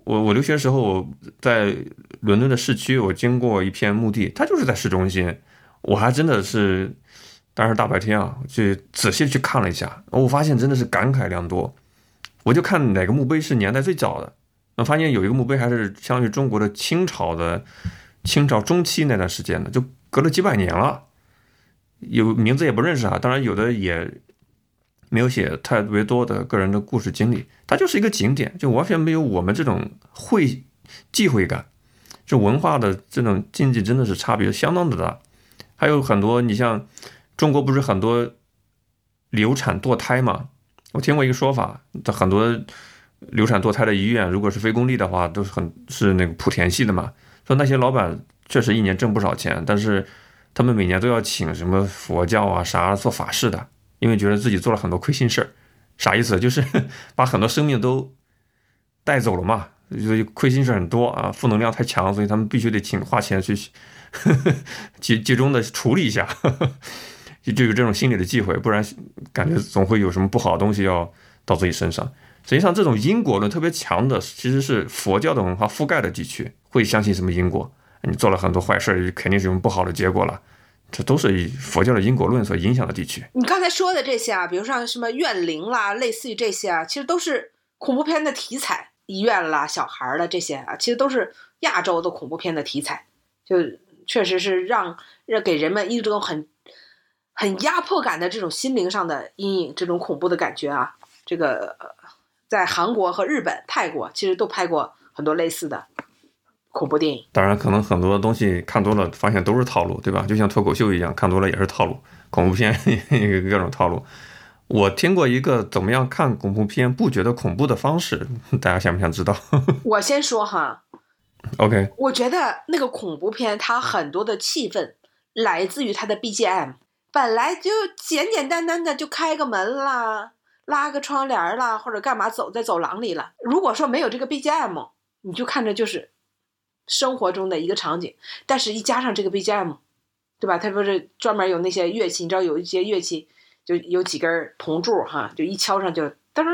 我留学的时候，我在伦敦的市区，我经过一片墓地，它就是在市中心，我还真的是，当时大白天啊，去仔细去看了一下，我发现真的是感慨良多。我就看哪个墓碑是年代最早的，我发现有一个墓碑还是相当于中国的清朝中期那段时间的，就隔了几百年了，有名字也不认识啊，当然有的也没有写太别多的个人的故事经历，它就是一个景点，就完全没有我们这种忌讳感，这文化的这种禁忌真的是差别相当的大。还有很多，你像中国不是很多流产堕胎嘛？我听过一个说法，很多流产堕胎的医院，如果是非公立的话，都是那个莆田系的嘛。说那些老板确实一年挣不少钱，但是他们每年都要请什么佛教啊啥做法事的，因为觉得自己做了很多亏心事儿。啥意思？就是把很多生命都带走了嘛，所以亏心事很多啊，负能量太强，所以他们必须得花钱去集中的处理一下。就有这种心理的忌讳，不然感觉总会有什么不好的东西要到自己身上。实际上这种因果论特别强的其实是佛教的文化覆盖的地区，会相信什么因果，你做了很多坏事肯定是有不好的结果了，这都是以佛教的因果论所影响的地区。 你刚才说的这些啊，比如像什么怨灵啦，类似于这些啊，其实都是恐怖片的题材，医院啦小孩的这些啊，其实都是亚洲的恐怖片的题材，就确实是让给人们一种很压迫感的这种心灵上的阴影，这种恐怖的感觉啊。这个在韩国和日本、泰国其实都拍过很多类似的恐怖电影。 当然可能很多东西看多了发现都是套路，对吧？就像脱口秀一样，看多了也是套路，恐怖片各种套路。我听过一个怎么样看恐怖片不觉得恐怖的方式，大家想不想知道？ 我先说哈 OK， 我觉得那个恐怖片它很多的气氛来自于它的 BGM， 本来就简简单单的就开个门啦，拉个窗帘啦，或者干嘛走在走廊里了，如果说没有这个 BGM， 你就看着就是生活中的一个场景，但是一加上这个 BGM， 对吧？它不是专门有那些乐器，你知道有一些乐器就有几根铜柱哈，就一敲上就噔，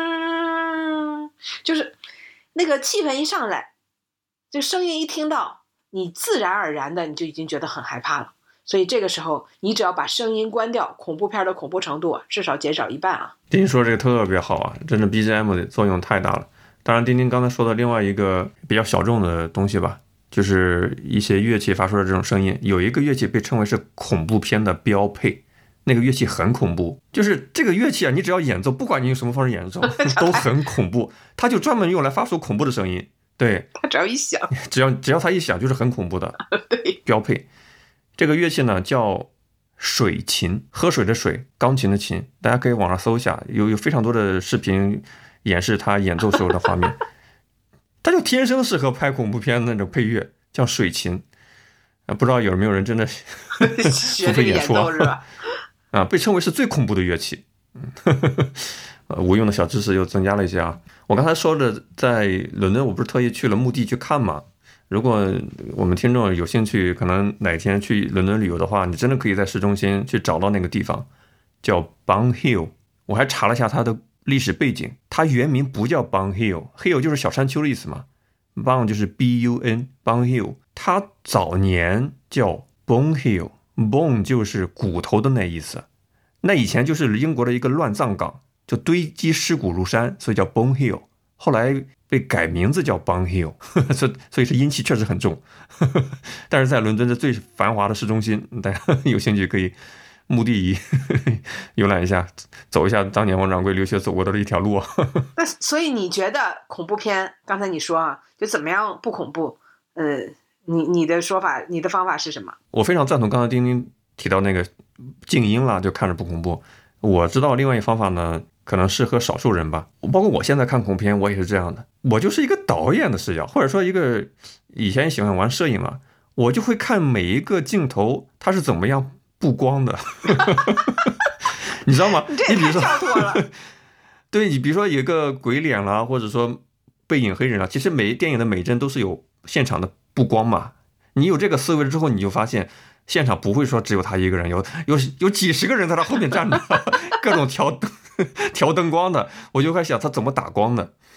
就是那个气氛一上来，就声音一听到，你自然而然的你就已经觉得很害怕了。所以这个时候你只要把声音关掉，恐怖片的恐怖程度至少减少一半啊。 丁丁说这个特别好啊，真的 BGM 的作用太大了。当然丁丁刚才说的另外一个比较小众的东西吧，就是一些乐器发出的这种声音，有一个乐器被称为是恐怖片的标配，那个乐器很恐怖，就是这个乐器啊，你只要演奏，不管你用什么方式演奏都很恐怖，它就专门用来发出恐怖的声音。对， 它只要一响， 只要它一响就是很恐怖的对， 标配。这个乐器呢叫水琴，喝水的水，钢琴的琴，大家可以网上搜一下，有非常多的视频演示它演奏时候的画面。它就天生适合拍恐怖片的那种配乐，叫水琴。不知道有没有人真的学这个演奏是吧？ 啊，被称为是最恐怖的乐器。无用的小知识又增加了一些啊。我刚才说的，在伦敦，我不是特意去了墓地去看嘛？如果我们听众有兴趣，可能哪天去伦敦旅游的话，你真的可以在市中心去找到那个地方，叫 Bun Hill。我还查了一下它的历史背景，它原名不叫 Bun Hill，Hill 就是小山丘的意思嘛。Bun 就是 B-U-N Bun Hill， 它早年叫 Bone Hill，Bone 就是骨头的那意思。那以前就是英国的一个乱葬岗，就堆积尸骨如山，所以叫 Bone Hill。后来被改名字叫 Bun Hill， 所以是阴气确实很重。但是在伦敦的最繁华的市中心，大家有兴趣可以墓地游览一下，走一下当年王掌柜留学走过的一条路。 那所以你觉得恐怖片，刚才你说啊，就怎么样不恐怖？你的说法，你的方法是什么？ 我非常赞同刚才丁丁提到那个静音了就看着不恐怖。我知道另外一方法呢，可能适合少数人吧。包括我现在看恐怖片，我也是这样的。我就是一个导演的视角，或者说一个以前喜欢玩摄影嘛，我就会看每一个镜头它是怎么样布光的。你知道吗？ 你这也太跳脱了。 对，你比如说有一个鬼脸啦，或者说背影黑人啦，其实电影的每帧都是有现场的布光嘛。你有这个思维之后，你就发现现场不会说只有他一个人，有几十个人在他后面站着，各种调灯光的。我就在想他怎么打光的。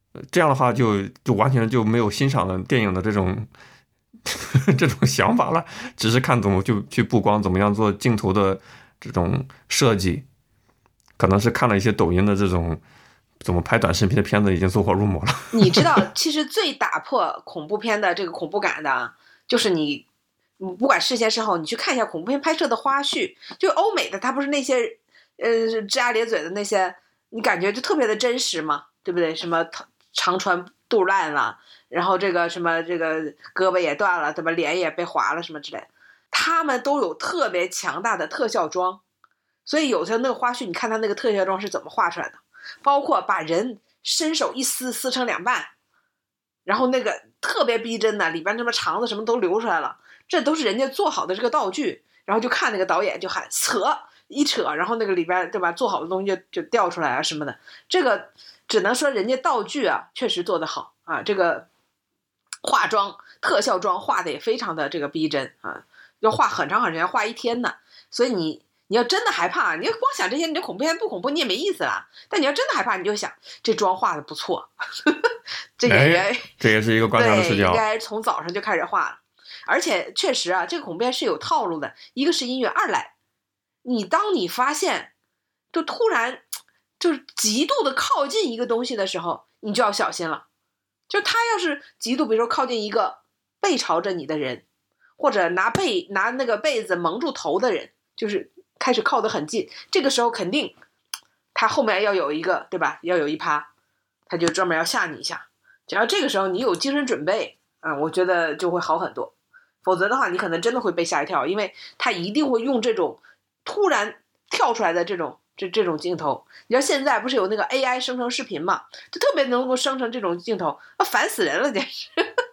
这样的话就完全就没有欣赏了电影的这种这种想法了，只是看怎么就去布光，怎么样做镜头的这种设计，可能是看了一些抖音的这种怎么拍短视频的片子，已经走火入魔了。 你知道，其实最打破恐怖片的这个恐怖感的，就是你不管事先事后，你去看一下恐怖片拍摄的花絮，就欧美的，它不是那些龇牙咧嘴的那些，你感觉就特别的真实嘛，对不对？什么肠穿肚烂了，然后这个什么这个胳膊也断了，对吧？脸也被划了什么之类的，他们都有特别强大的特效妆，所以有时候那个花絮，你看他那个特效妆是怎么画出来的，包括把人伸手一撕成2半，然后那个特别逼真的，里边什么肠子什么都流出来了，这都是人家做好的这个道具，然后就看那个导演就喊一扯，然后那个里边对吧，做好的东西就掉出来啊什么的，这个只能说人家道具啊确实做得好啊，这个化妆特效妆画的也非常的这个逼真啊，要画很长很长，画1天呢，所以你要真的害怕，你要光想这些，你这恐怖片不恐怖你也没意思了。但你要真的害怕，你就想这妆画的不错，这演员这也是一个观察的视角， 应该从早上就开始画了。而且确实啊，这个恐怖片是有套路的，一个是音乐，二来当你发现就突然就是极度的靠近一个东西的时候，你就要小心了。就他要是极度，比如说靠近一个背朝着你的人，或者拿那个被子蒙住头的人，就是开始靠得很近，这个时候肯定他后面要有一个，对吧？要有一趴，他就专门要吓你一下。只要这个时候你有精神准备啊，我觉得就会好很多。否则的话，你可能真的会被吓一跳，因为他一定会用这种突然跳出来的这种镜头。你知道现在不是有那个 AI 生成视频嘛，就特别能够生成这种镜头，烦死人了，简直。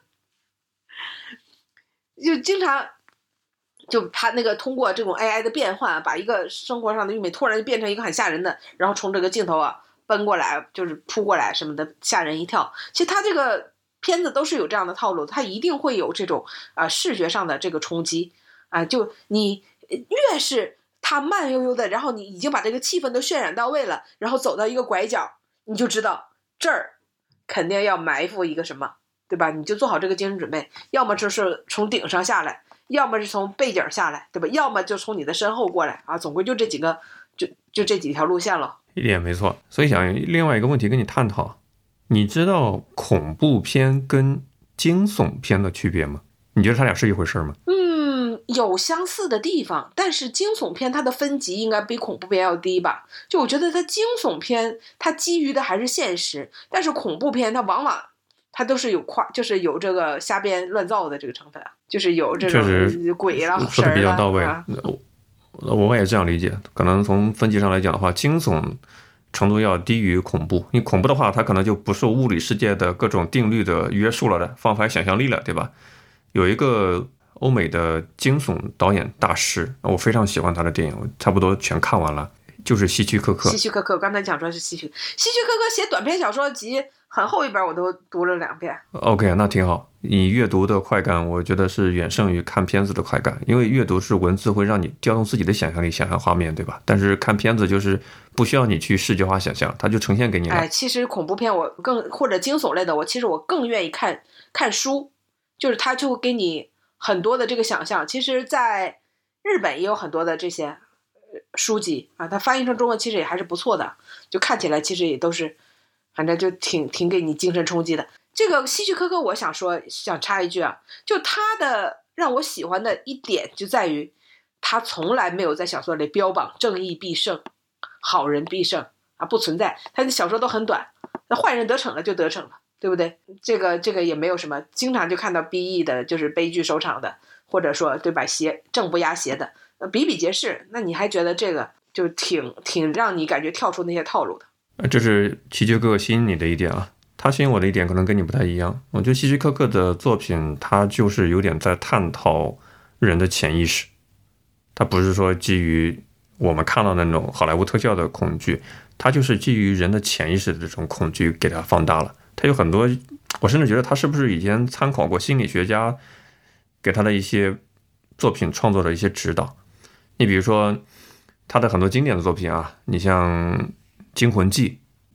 就经常就他那个通过这种 AI 的变换，把一个生活上的玉米突然就变成一个很吓人的，然后从这个镜头啊奔过来，就是扑过来什么的，吓人一跳。其实他这个片子都是有这样的套路，他一定会有这种视觉上的这个冲击啊，就你越是他慢悠悠的，然后你已经把这个气氛都渲染到位了，然后走到一个拐角，你就知道这儿肯定要埋伏一个什么，对吧？你就做好这个精神准备，要么就是从顶上下来，要么是从背景下来，对吧？要么就从你的身后过来啊，总归就这几个，就这几条路线了。 一点没错。所以想另外一个问题跟你探讨，你知道恐怖片跟惊悚片的区别吗？你觉得它俩是一回事吗？ 有相似的地方，但是惊悚片它的分级应该比恐怖片要低吧？就我觉得它惊悚片它基于的还是现实，但是恐怖片它往往它都是就是有这个瞎编乱造的这个成分啊，就是有这种鬼啦、 说的比较到位。我也这样理解，可能从分级上来讲的话，惊悚程度要低于恐怖，因为恐怖的话，它可能就不受物理世界的各种定律的约束了的，放开想象力了，对吧？有一个欧美的惊悚导演大师，我非常喜欢他的电影，我差不多全看完了，就是希区柯克。 希区柯克，刚才讲说是希区柯克写短篇小说集很厚一本，我都读了2遍。 OK， 那挺好。你阅读的快感，我觉得是远胜于看片子的快感，因为阅读是文字会让你调动自己的想象力，想象画面，对吧？但是看片子就是不需要你去视觉化想象，它就呈现给你了。 其实恐怖片或者惊悚类的，其实我更愿意看书，就是它就会给你很多的这个想象。其实在日本也有很多的这些书籍啊，它翻译成中文其实也还是不错的，就看起来其实也都是反正就挺给你精神冲击的。这个希区柯克我想插一句啊，就他的让我喜欢的一点就在于他从来没有在小说里标榜正义必胜，好人必胜啊，不存在，他的小说都很短，那坏人得逞了就得逞了，对不对？这个也没有什么，经常就看到 BE 的就是悲剧收场的，或者说对吧，正不压邪的比比皆是。那你还觉得这个就挺让你感觉跳出那些套路的。 这是希区柯克吸引你的一点啊，他吸引我的一点可能跟你不太一样。我觉得希区柯克的作品，他就是有点在探讨人的潜意识，他不是说基于我们看到的那种好莱坞特效的恐惧，他就是基于人的潜意识的这种恐惧给他放大了。他有很多，我甚至觉得他是不是以前参考过心理学家给他的一些作品创作的一些指导。你比如说他的很多经典的作品啊，你像惊魂记，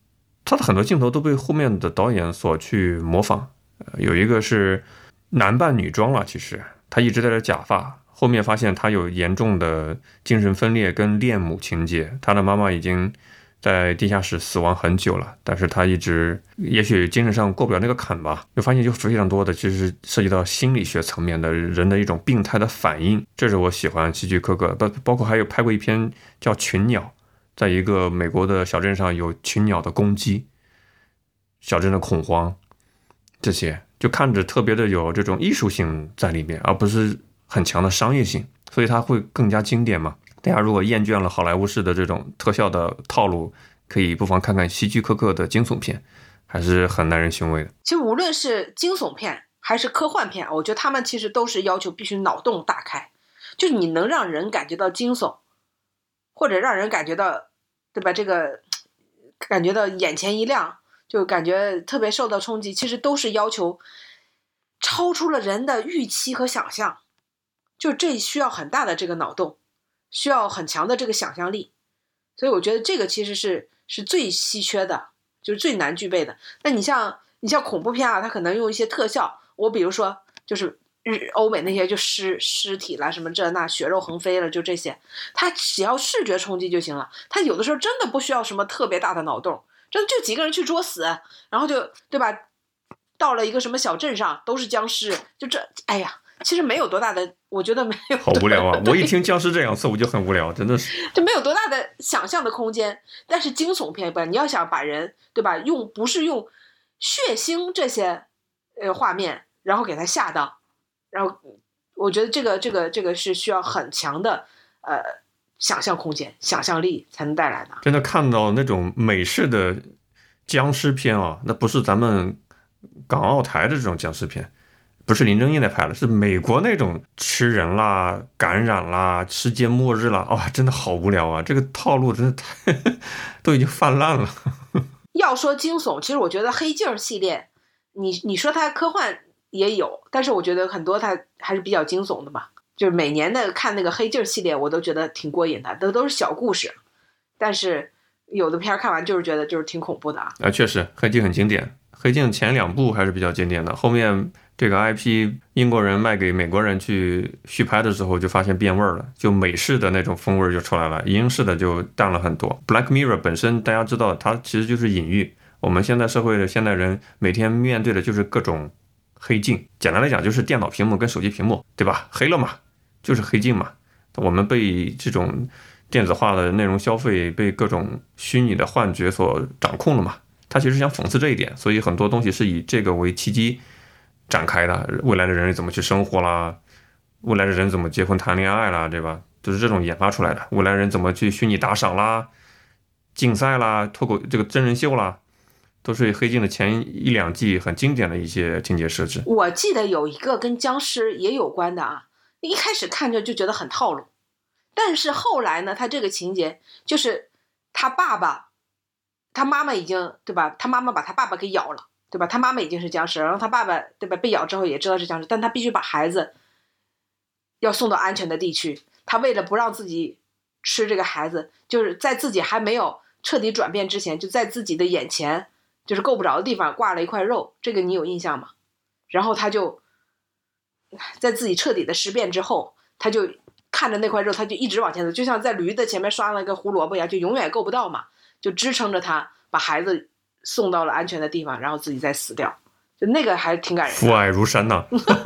他的很多镜头都被后面的导演所去模仿。有一个是男扮女装了，其实他一直戴着假发，后面发现他有严重的精神分裂跟恋母情节，他的妈妈已经在地下室死亡很久了，但是他一直也许精神上过不了那个坎吧，就发现就非常多的其实涉及到心理学层面的人的一种病态的反应，这是我喜欢希区柯克，包括还有拍过一篇叫《群鸟》，在一个美国的小镇上有群鸟的攻击，小镇的恐慌，这些就看着特别的有这种艺术性在里面，而不是很强的商业性，所以它会更加经典嘛。大家如果厌倦了好莱坞式的这种特效的套路，可以不妨看看希区柯克的惊悚片，还是很耐人寻味的。 其实无论是惊悚片还是科幻片，我觉得他们其实都是要求必须脑洞大开，就你能让人感觉到惊悚，或者让人感觉到，对吧？这个感觉到眼前一亮，就感觉特别受到冲击，其实都是要求超出了人的预期和想象，就这需要很大的这个脑洞，需要很强的这个想象力，所以我觉得这个其实是最稀缺的，就是最难具备的。那你像恐怖片啊，它可能用一些特效，我比如说就是欧美那些就尸体啦，什么这那血肉横飞了，就这些，它只要视觉冲击就行了，它有的时候真的不需要什么特别大的脑洞，真的就几个人去作死，然后就对吧，到了一个什么小镇上都是僵尸，就这，哎呀，其实没有多大的，我觉得没有， 好无聊啊！我一听僵尸这两个字我就很无聊，真的是， 就没有多大的想象的空间。但是惊悚片吧，你要想把人对吧，不是用血腥这些画面，然后给他吓到，然后我觉得这个是需要很强的想象空间、想象力才能带来的。 真的看到那种美式的僵尸片啊，那不是咱们港澳台的这种僵尸片，不是林正英在拍的，是美国那种吃人啦、感染啦、世界末日啦，哇、真的好无聊啊！这个套路真的太都已经泛滥了。 要说惊悚，其实我觉得黑镜系列，你说它科幻也有，但是我觉得很多它还是比较惊悚的吧。就是每年的看那个黑镜系列，我都觉得挺过瘾的，都是小故事，但是有的片看完就是觉得就是挺恐怖的啊。 确实，黑镜很经典，黑镜前2部还是比较经典的，后面这个 IP 英国人卖给美国人去续拍的时候，就发现变味了，就美式的那种风味就出来了，英式的就淡了很多。Black Mirror 本身大家知道，它其实就是隐喻我们现在社会的现代人每天面对的就是各种黑镜，简单来讲就是电脑屏幕跟手机屏幕，对吧？黑了嘛，就是黑镜嘛。我们被这种电子化的内容消费，被各种虚拟的幻觉所掌控了嘛。他其实想讽刺这一点，所以很多东西是以这个为契机展开的。未来的人怎么去生活啦，未来的人怎么结婚谈恋爱啦，对吧？就是这种研发出来的。未来人怎么去虚拟打赏啦、竞赛啦、脱口这个真人秀啦，都是黑镜的前1、2季很经典的一些情节设置。 我记得有一个跟僵尸也有关的啊，一开始看着就觉得很套路，但是后来呢，他这个情节就是他爸爸，他妈妈已经对吧？他妈妈把他爸爸给咬了，对吧？他妈妈已经是僵尸，然后他爸爸对吧？被咬之后也知道是僵尸，但他必须把孩子要送到安全的地区。他为了不让自己吃这个孩子，就是在自己还没有彻底转变之前，就在自己的眼前，就是够不着的地方挂了一块肉，这个你有印象吗？然后他就在自己彻底的尸变之后，他就看着那块肉，他就一直往前走，就像在驴的前面刷了一个胡萝卜一样，就永远够不到嘛，就支撑着他把孩子送到了安全的地方，然后自己再死掉。就那个还是挺感人的， 父爱如山呐、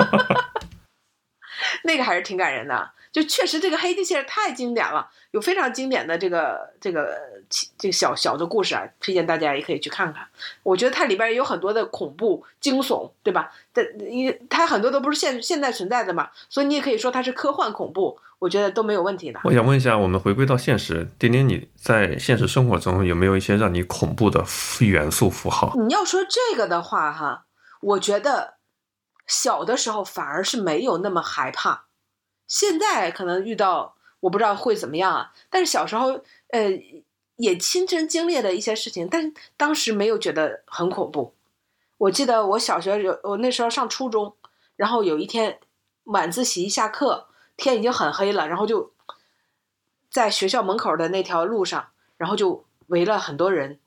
那个还是挺感人的。就确实这个黑镜系列太经典了，有非常经典的这个小的故事啊，推荐大家也可以去看看。我觉得它里边有很多的恐怖惊悚，对吧？它很多都不是现在存在的嘛，所以你也可以说它是科幻恐怖，我觉得都没有问题的。 我想问一下，我们回归到现实，丁丁，你在现实生活中有没有一些让你恐怖的元素符号？ 你要说这个的话哈，我觉得小的时候反而是没有那么害怕，现在可能遇到我不知道会怎么样啊，但是小时候也亲身经历了一些事情，但是当时没有觉得很恐怖。我记得我小学我那时候上初中，然后有一天晚自习下课，天已经很黑了，然后就在学校门口的那条路上，然后就围了很多人，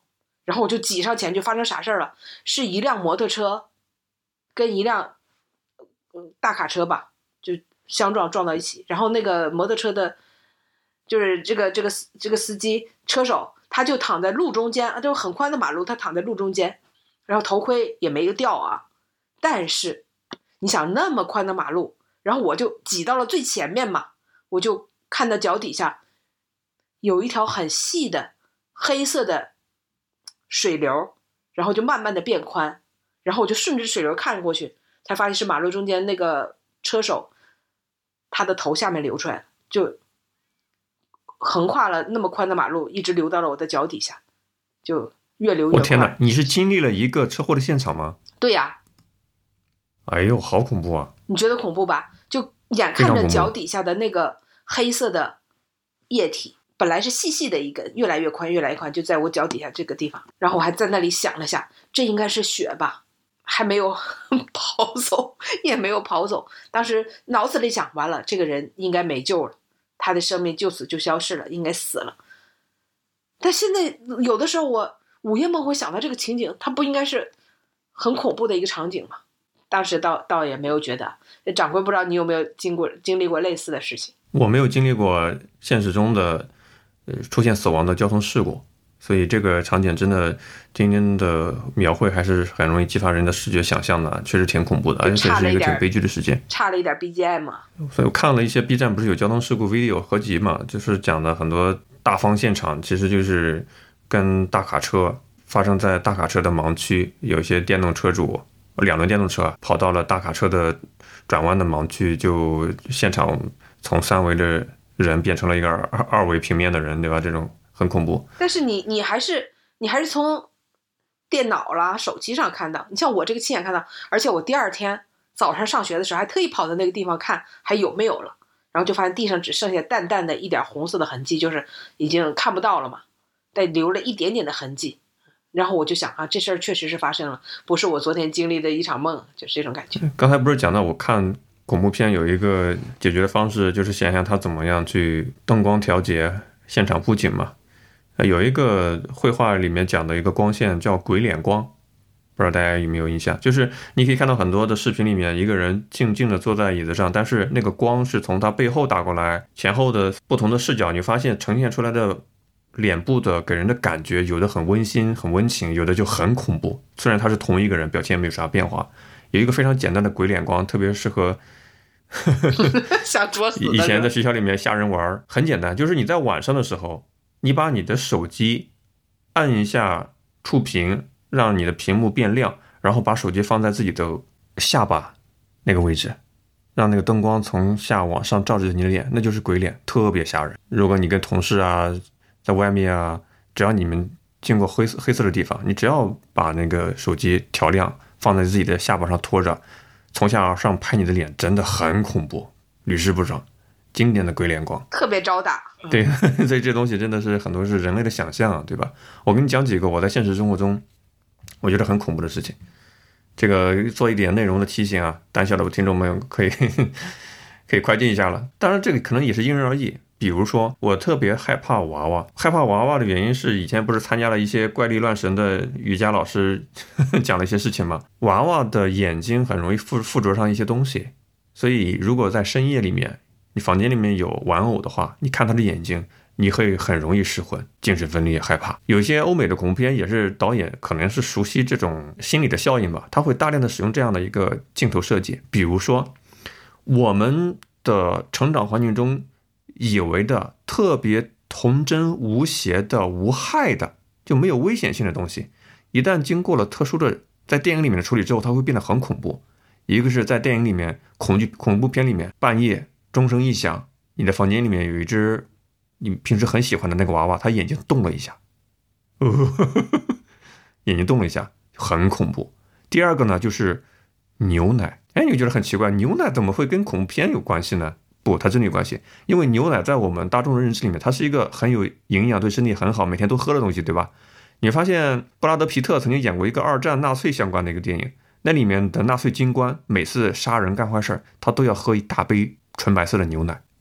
然后我就挤上前，就发生啥事儿了？是一辆摩托车跟一辆大卡车吧，就相撞到一起。然后那个摩托车的，就是这个司机车手，他就躺在路中间，就很宽的马路，他躺在路中间，然后头盔也没有掉啊。但是你想那么宽的马路，然后我就挤到了最前面嘛，我就看到脚底下有一条很细的黑色的水流，然后就慢慢的变宽，然后我就顺着水流看过去，才发现是马路中间那个车手他的头下面流出来了，就横跨了那么宽的马路，一直流到了我的脚底下，就越流越快。 我天哪，你是经历了一个车祸的现场吗？ 对呀。 哎呦，好恐怖啊！ 你觉得恐怖吧？就眼看着脚底下的那个黑色的液体，本来是细细的一根，越来越宽，越来越宽，就在我脚底下这个地方。然后我还在那里想了下，这应该是血吧，还没有跑走，也没有跑走。当时脑子里想，完了，这个人应该没救了，他的生命就此就消逝了，应该死了。但现在有的时候我午夜梦回想到这个情景，它不应该是很恐怖的一个场景吗？当时倒也没有觉得。掌柜不知道你有没有经历过类似的事情？ 我没有经历过现实中的出现死亡的交通事故，所以这个场景真的今天的描绘还是很容易激发人的视觉想象的，确实挺恐怖的，而且是一个挺悲剧的事件。 差了一点 BGM 嘛。 所以我看了一些 B 站不是有交通事故 video 合集嘛，就是讲的很多大方现场，其实就是跟大卡车发生在大卡车的盲区，有一些电动车主2轮电动车跑到了大卡车的转弯的盲区，就现场从3维的人变成了一个二维平面的人，对吧？这种很恐怖。 但是你还是从电脑啦、手机上看到，你像我这个亲眼看到，而且我第二天早上上学的时候还特意跑到那个地方看还有没有了，然后就发现地上只剩下淡淡的一点红色的痕迹，就是已经看不到了嘛，但留了一点点的痕迹。然后我就想啊，这事儿确实是发生了，不是我昨天经历的一场梦，就是这种感觉。 刚才不是讲到我看恐怖片有一个解决的方式，就是想想他怎么样去灯光调节、现场布景嘛。有一个绘画里面讲的一个光线叫鬼脸光，不知道大家有没有印象？就是你可以看到很多的视频里面，一个人静静的坐在椅子上，但是那个光是从他背后打过来，前后的不同的视角，你发现呈现出来的脸部的给人的感觉，有的很温馨很温情，有的就很恐怖。虽然他是同一个人，表情没有啥变化。有一个非常简单的鬼脸光，特别适合想作死的以前在学校里面吓人玩。很简单，就是你在晚上的时候，你把你的手机按一下触屏，让你的屏幕变亮，然后把手机放在自己的下巴那个位置，让那个灯光从下往上照着你的脸，那就是鬼脸，特别吓人。如果你跟同事啊在外面啊，只要你们经过黑色的地方，你只要把那个手机调亮，放在自己的下巴上拖着，从下而上拍你的脸，真的很恐怖，屡试不爽。经典的鬼脸光， 特别招打。 对，所以这东西真的是很多是人类的想象，对吧？我跟你讲几个我在现实生活中我觉得很恐怖的事情，这个做一点内容的提醒啊，胆小的听众们可以快进一下了。当然这个可能也是因人而异，比如说我特别害怕娃娃，害怕娃娃的原因是以前不是参加了一些怪力乱神的瑜伽老师讲了一些事情吗？娃娃的眼睛很容易附着上一些东西，所以如果在深夜里面你房间里面有玩偶的话，你看他的眼睛，你会很容易失魂、精神分裂、害怕。有些欧美的恐怖片也是导演可能是熟悉这种心理的效应吧，他会大量的使用这样的一个镜头设计。比如说我们的成长环境中以为的特别童真无邪的无害的就没有危险性的东西，一旦经过了特殊的在电影里面的处理之后，它会变得很恐怖。一个是在电影里面恐怖片里面，半夜钟声一响，你的房间里面有一只你平时很喜欢的那个娃娃，它眼睛动了一下，眼睛动了一下，很恐怖。第二个呢就是牛奶，你觉得很奇怪，牛奶怎么会跟恐怖片有关系呢？不，它真的有关系，因为牛奶在我们大众的认知里面，它是一个很有营养、对身体很好、每天都喝的东西，对吧？你发现布拉德皮特曾经演过一个2战纳粹相关的一个电影，那里面的纳粹军官每次杀人干坏事，他都要喝一大杯纯白色的牛奶，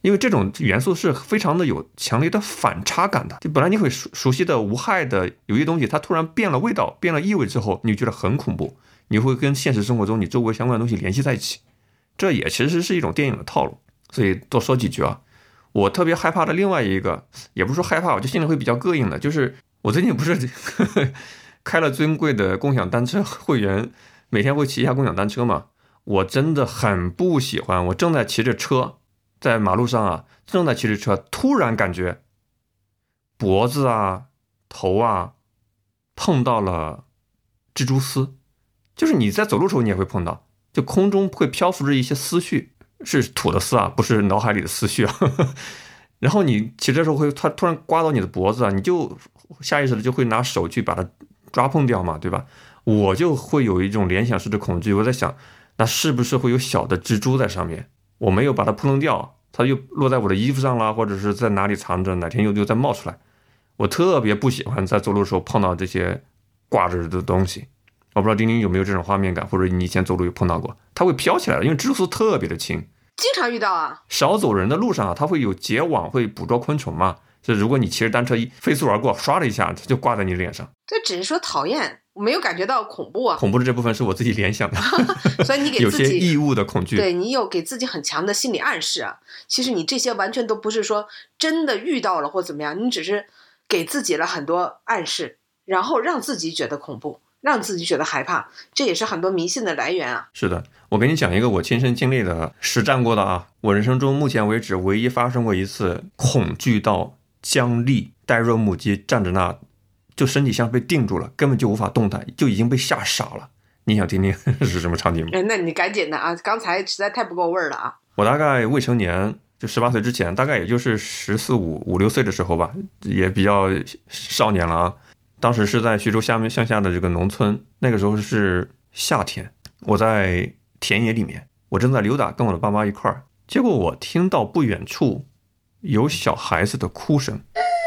因为这种元素是非常的有强烈的反差感的。就本来你会熟悉的无害的有些东西，它突然变了味道、变了意味之后，你觉得很恐怖，你会跟现实生活中你周围相关的东西联系在一起，这也其实是一种电影的套路。所以多说几句啊，我特别害怕的另外一个，也不是说害怕，我就心里会比较膈应的，就是我最近不是开了尊贵的共享单车会员，每天会骑一下共享单车嘛，我真的很不喜欢，我正在骑着车在马路上啊，正在骑着车，突然感觉脖子啊、头啊碰到了蜘蛛丝，就是你在走路的时候你也会碰到，就空中会漂浮着一些思绪，是土的丝啊，不是脑海里的思绪啊。然后你骑车的时候会它突然刮到你的脖子啊，你就下意识的就会拿手去把它抓碰掉嘛，对吧？我就会有一种联想式的恐惧，我在想，那是不是会有小的蜘蛛在上面？我没有把它扑棱掉，它又落在我的衣服上了，或者是在哪里藏着，哪天又再冒出来。我特别不喜欢在走路的时候碰到这些挂着的东西。我不知道丁丁有没有这种画面感，或者你以前走路有碰到过，它会飘起来的，因为蜘蛛丝特别的轻。 经常遇到啊。 少走人的路上啊，它会有结网，会捕捉昆虫嘛。就如果你骑着单车一飞速而过，刷了一下，它就挂在你脸上。 这只是说讨厌，我没有感觉到恐怖啊。 恐怖的这部分是我自己联想的， 所以你给自己有些异物的恐惧。 对，你有给自己很强的心理暗示啊。其实你这些完全都不是说真的遇到了或怎么样，你只是给自己了很多暗示，然后让自己觉得恐怖，让自己觉得害怕，这也是很多迷信的来源啊。 是的，我给你讲一个我亲身经历的实战过的啊，我人生中目前为止唯一发生过一次恐惧到僵立，呆若木鸡，站着那就身体像被定住了，根本就无法动弹，就已经被吓傻了。你想听听是什么场景吗？ 那你赶紧的啊，刚才实在太不够味儿了啊。 我大概未成年，就18岁之前，大概也就是14、5、6岁的时候吧，也比较少年了啊。当时是在徐州乡下的这个农村，那个时候是夏天，我在田野里面，我正在溜达，跟我的爸妈一块儿，结果我听到不远处有小孩子的哭声，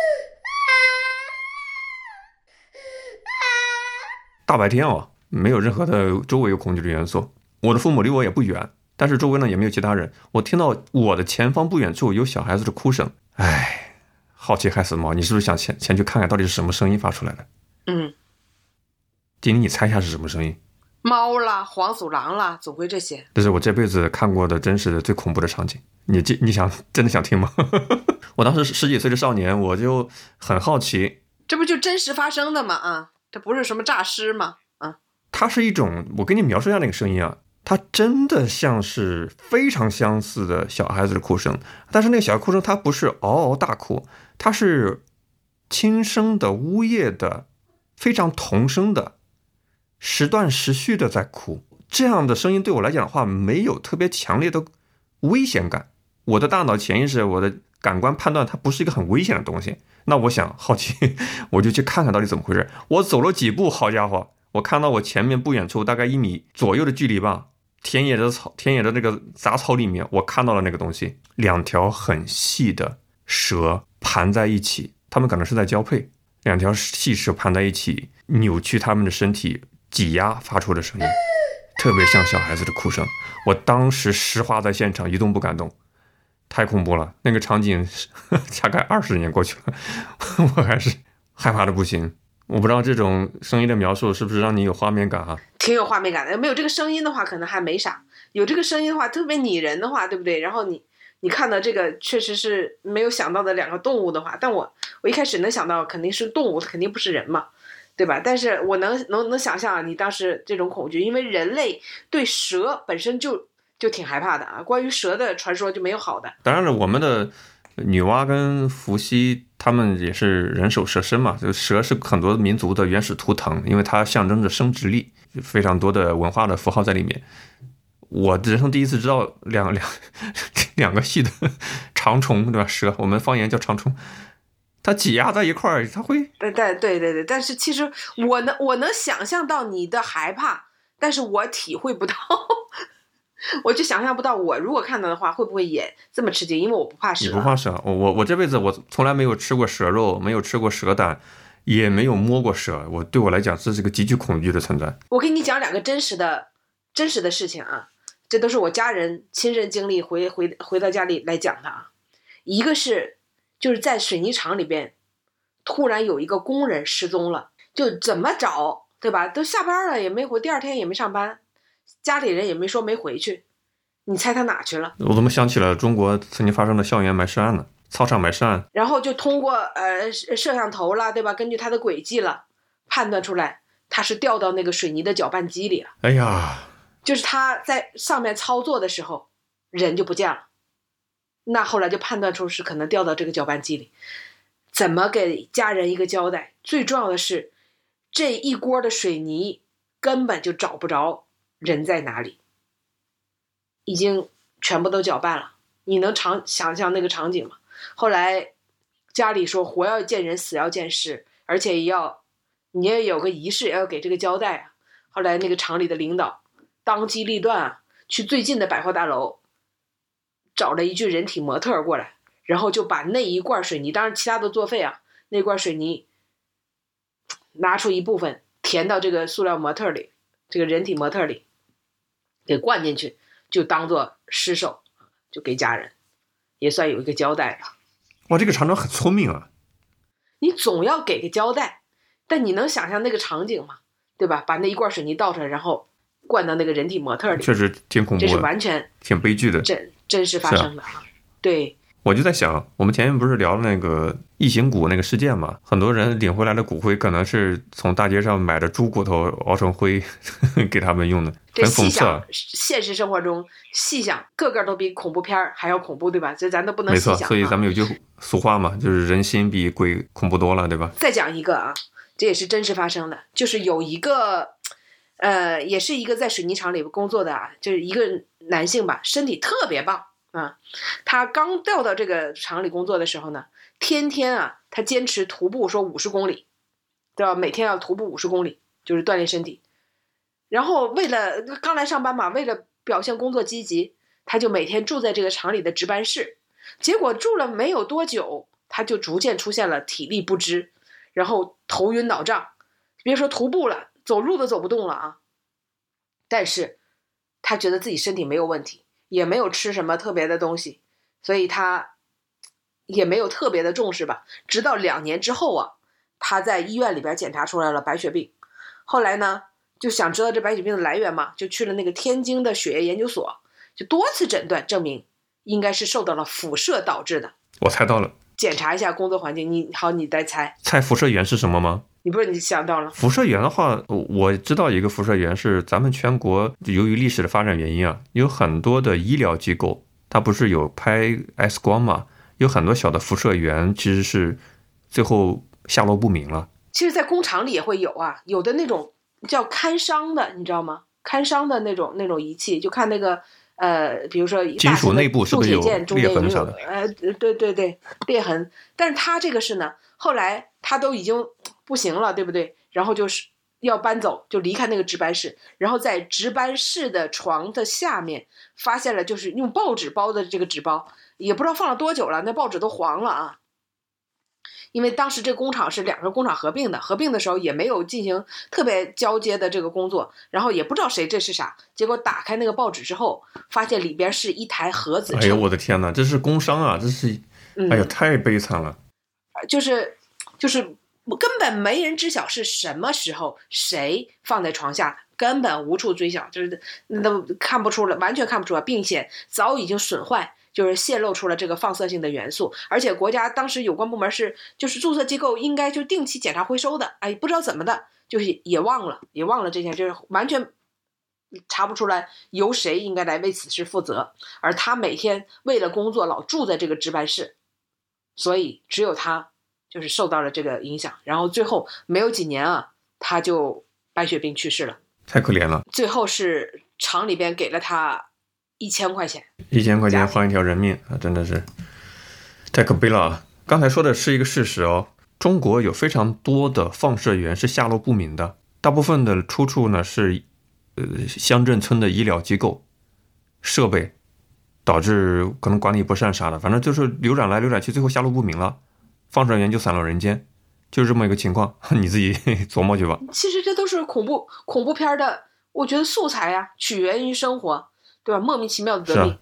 大白天哦，没有任何的周围有恐惧的元素，我的父母离我也不远，但是周围呢也没有其他人，我听到我的前方不远处有小孩子的哭声，唉，好奇害死猫，你是不是想前去看看到底是什么声音发出来的？丁丁，你猜一下是什么声音？ 猫啦，黄鼠狼啦，总归这些。 这是我这辈子看过的真实的最恐怖的场景。你真的想听吗？我当时10几岁的少年，我就很好奇， 这不就真实发生的吗？啊，这不是什么诈尸吗？啊， 它是一种，我给你描述一下那个声音啊，它真的像是非常相似的小孩子的哭声，但是那个小孩哭声它不是嗷嗷大哭，它是轻声的、呜咽的、非常童声的、时断时续的在哭。这样的声音对我来讲的话，没有特别强烈的危险感。我的大脑潜意识，我的感官判断它不是一个很危险的东西。那我想好奇，我就去看看到底怎么回事。我走了几步，好家伙，我看到我前面不远处大概1米左右的距离吧，田野的那个杂草里面，我看到了那个东西，2条很细的蛇盘在一起，它们可能是在交配，2条细蛇盘在一起，扭曲它们的身体，挤压发出的声音，特别像小孩子的哭声。我当时石化在现场，一动不敢动，太恐怖了。那个场景大概20年过去了，我还是害怕的不行。我不知道这种声音的描述是不是让你有画面感啊？ 挺有画面感的。没有这个声音的话，可能还没啥；有这个声音的话，特别拟人的话，对不对？然后你看到这个确实是没有想到的2个动物的话，但我一开始能想到肯定是动物，肯定不是人嘛，对吧？但是我能想象你当时这种恐惧，因为人类对蛇本身就挺害怕的啊。关于蛇的传说就没有好的。 当然了，我们的女娲跟伏羲他们也是人首蛇身嘛，就蛇是很多民族的原始图腾，因为它象征着生殖力，非常多的文化的符号在里面。我人生第一次知道两个系的长虫，对吧？蛇，我们方言叫长虫，它挤压在一块儿，它会…… 对，但是其实我能想象到你的害怕，但是我体会不到。我就想象不到，我如果看到的话，会不会也这么吃惊？因为我不怕蛇。 你不怕蛇？我这辈子我从来没有吃过蛇肉，没有吃过蛇胆，也没有摸过蛇。对我来讲，这是个极具恐惧的存在。 我给你讲2个真实的事情啊，这都是我家人亲身经历回到家里来讲的啊。 一个是就是在水泥厂里边突然有一个工人失踪了，就怎么找，对吧？都下班了也没回，第二天也没上班，家里人也没说没回去，你猜他哪去了？ 我怎么想起了中国曾经发生的校园埋尸案呢？操场埋尸案。 然后就通过摄像头啦，对吧？根据他的轨迹了，判断出来他是掉到那个水泥的搅拌机里了。 哎呀， 就是他在上面操作的时候，人就不见了。那后来就判断出是可能掉到这个搅拌机里。怎么给家人一个交代？最重要的是，这一锅的水泥根本就找不着人在哪里，已经全部都搅拌了。你能想象那个场景吗？后来家里说活要见人，死要见尸，而且你也有个仪式，要给这个交代啊。后来那个厂里的领导当机立断啊，去最近的百货大楼找了一具人体模特过来，然后就把那一罐水泥，当然其他都作废啊，那罐水泥拿出一部分填到这个塑料模特里，这个人体模特里，给灌进去，就当做尸首，就给家人，也算有一个交代了。 哇，这个厂长很聪明啊！ 你总要给个交代，但你能想象那个场景吗？对吧？把那一罐水泥倒出来，然后灌到那个人体模特里， 确实挺恐怖的， 这是完全挺悲剧的， 真实发生的啊。对， 我就在想，我们前面不是聊那个异形骨那个事件嘛？很多人领回来的骨灰可能是从大街上买的猪骨头熬成灰给他们用的，很讽刺啊。 现实生活中细想，个个都比恐怖片还要恐怖，对吧？这咱都不能细想。 没错，所以咱们有句俗话嘛，就是人心比鬼恐怖多了，对吧？ 再讲一个啊，这也是真实发生的，就是有一个也是一个在水泥厂里工作的啊，就是一个男性吧，身体特别棒啊。他刚调到这个厂里工作的时候呢，天天啊，他坚持徒步说50公里，对吧？每天要徒步50公里，就是锻炼身体。然后为了刚来上班嘛，为了表现工作积极，他就每天住在这个厂里的值班室。结果住了没有多久，他就逐渐出现了体力不支，然后头晕脑胀，别说徒步了，走路都走不动了啊。但是他觉得自己身体没有问题，也没有吃什么特别的东西，所以他也没有特别的重视吧。直到2年之后啊，他在医院里边检查出来了白血病。后来呢，就想知道这白血病的来源嘛，就去了那个天津的血液研究所，就多次诊断证明应该是受到了辐射导致的。 我猜到了。 检查一下工作环境，你再猜。 猜辐射源是什么吗？ 你想到了？ 辐射源的话，我知道一个辐射源是咱们全国由于历史的发展原因啊，有很多的医疗机构，它不是有拍 X 光嘛，有很多小的辐射源其实是最后下落不明了。 其实在工厂里也会有啊，有的那种叫看伤的，你知道吗？看伤的那种仪器，就看那个比如说金属内部是不是有裂痕啥的？ 对，裂痕。但是他这个是呢，后来他都已经不行了，对不对？然后就是要搬走，就离开那个值班室，然后在值班室的床的下面发现了，就是用报纸包的这个纸包，也不知道放了多久了，那报纸都黄了啊。因为当时这个工厂是2个工厂合并的时候也没有进行特别交接的这个工作，然后也不知道谁这是啥，结果打开那个报纸之后，发现里边是一台盒子。 哎呦我的天哪，这是工伤啊，这是，哎呀太悲惨了。就是根本没人知晓是什么时候谁放在床下，根本无处追晓，就是都看不出来，完全看不出来，并且早已经损坏。就是泄露出了这个放射性的元素，而且国家当时有关部门就是注册机构应该就定期检查回收的，哎，不知道怎么的，就是也忘了这件，就是完全查不出来由谁应该来为此事负责。而他每天为了工作老住在这个值班室，所以只有他就是受到了这个影响，然后最后没有几年啊，他就白血病去世了， 太可怜了。 最后是厂里边给了他1000块钱 ，1000块钱换一条人命啊，真的是太可悲了啊！刚才说的是一个事实哦，中国有非常多的放射源是下落不明的，大部分的出处呢是乡镇村的医疗机构设备导致可能管理不善啥的，反正就是流转来流转去，最后下落不明了，放射源就散落人间，就是这么一个情况，你自己琢磨去吧。 其实这都是恐怖片的，我觉得素材啊，起源于生活，对吧？莫名其妙的得病。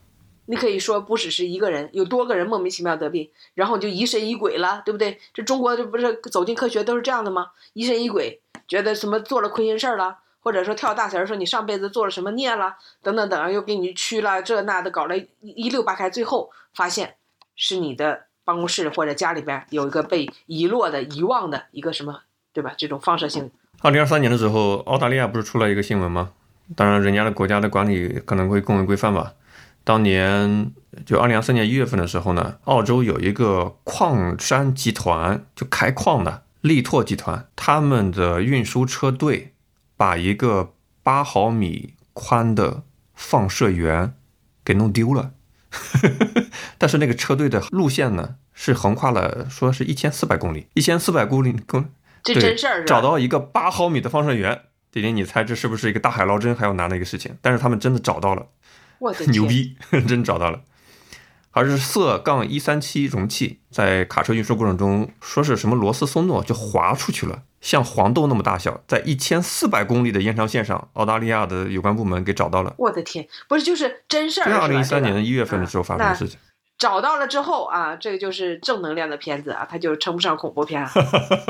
你可以说不只是一个人，有多个人莫名其妙得病，然后就疑神疑鬼了，对不对？这中国这不是走进科学都是这样的吗？疑神疑鬼，觉得什么做了亏心事儿了，或者说跳大神说你上辈子做了什么孽了，等等等，又给你驱了这那的，搞了一溜八开，最后发现是你的办公室或者家里边有一个被遗落的、遗忘的一个什么，对吧？这种放射性。 2023年的时候，澳大利亚不是出了一个新闻吗？当然，人家的国家的管理可能会更为规范吧。当年就2023年1月份的时候呢，澳洲有一个矿山集团，就开矿的力拓集团，他们的运输车队把一个8毫米宽的放射源给弄丢了。但是那个车队的路线呢，是横跨了说是1400公里，1400公里， 这真事儿是吧？ 找到一个8毫米的放射源，弟弟，你猜这是不是一个大海捞针还要难的一个事情？但是他们真的找到了。 我的天， 牛逼，真找到了，还是铯-137容器，在卡车运输过程中，说是什么螺丝松动就滑出去了，像黄豆那么大小，在1400公里的延长线上，澳大利亚的有关部门给找到了。 我的天，不是就是真事儿？ 对，2013年1月份的时候发生的事情。 找到了之后啊，这个就是正能量的片子啊，它就称不上恐怖片啊。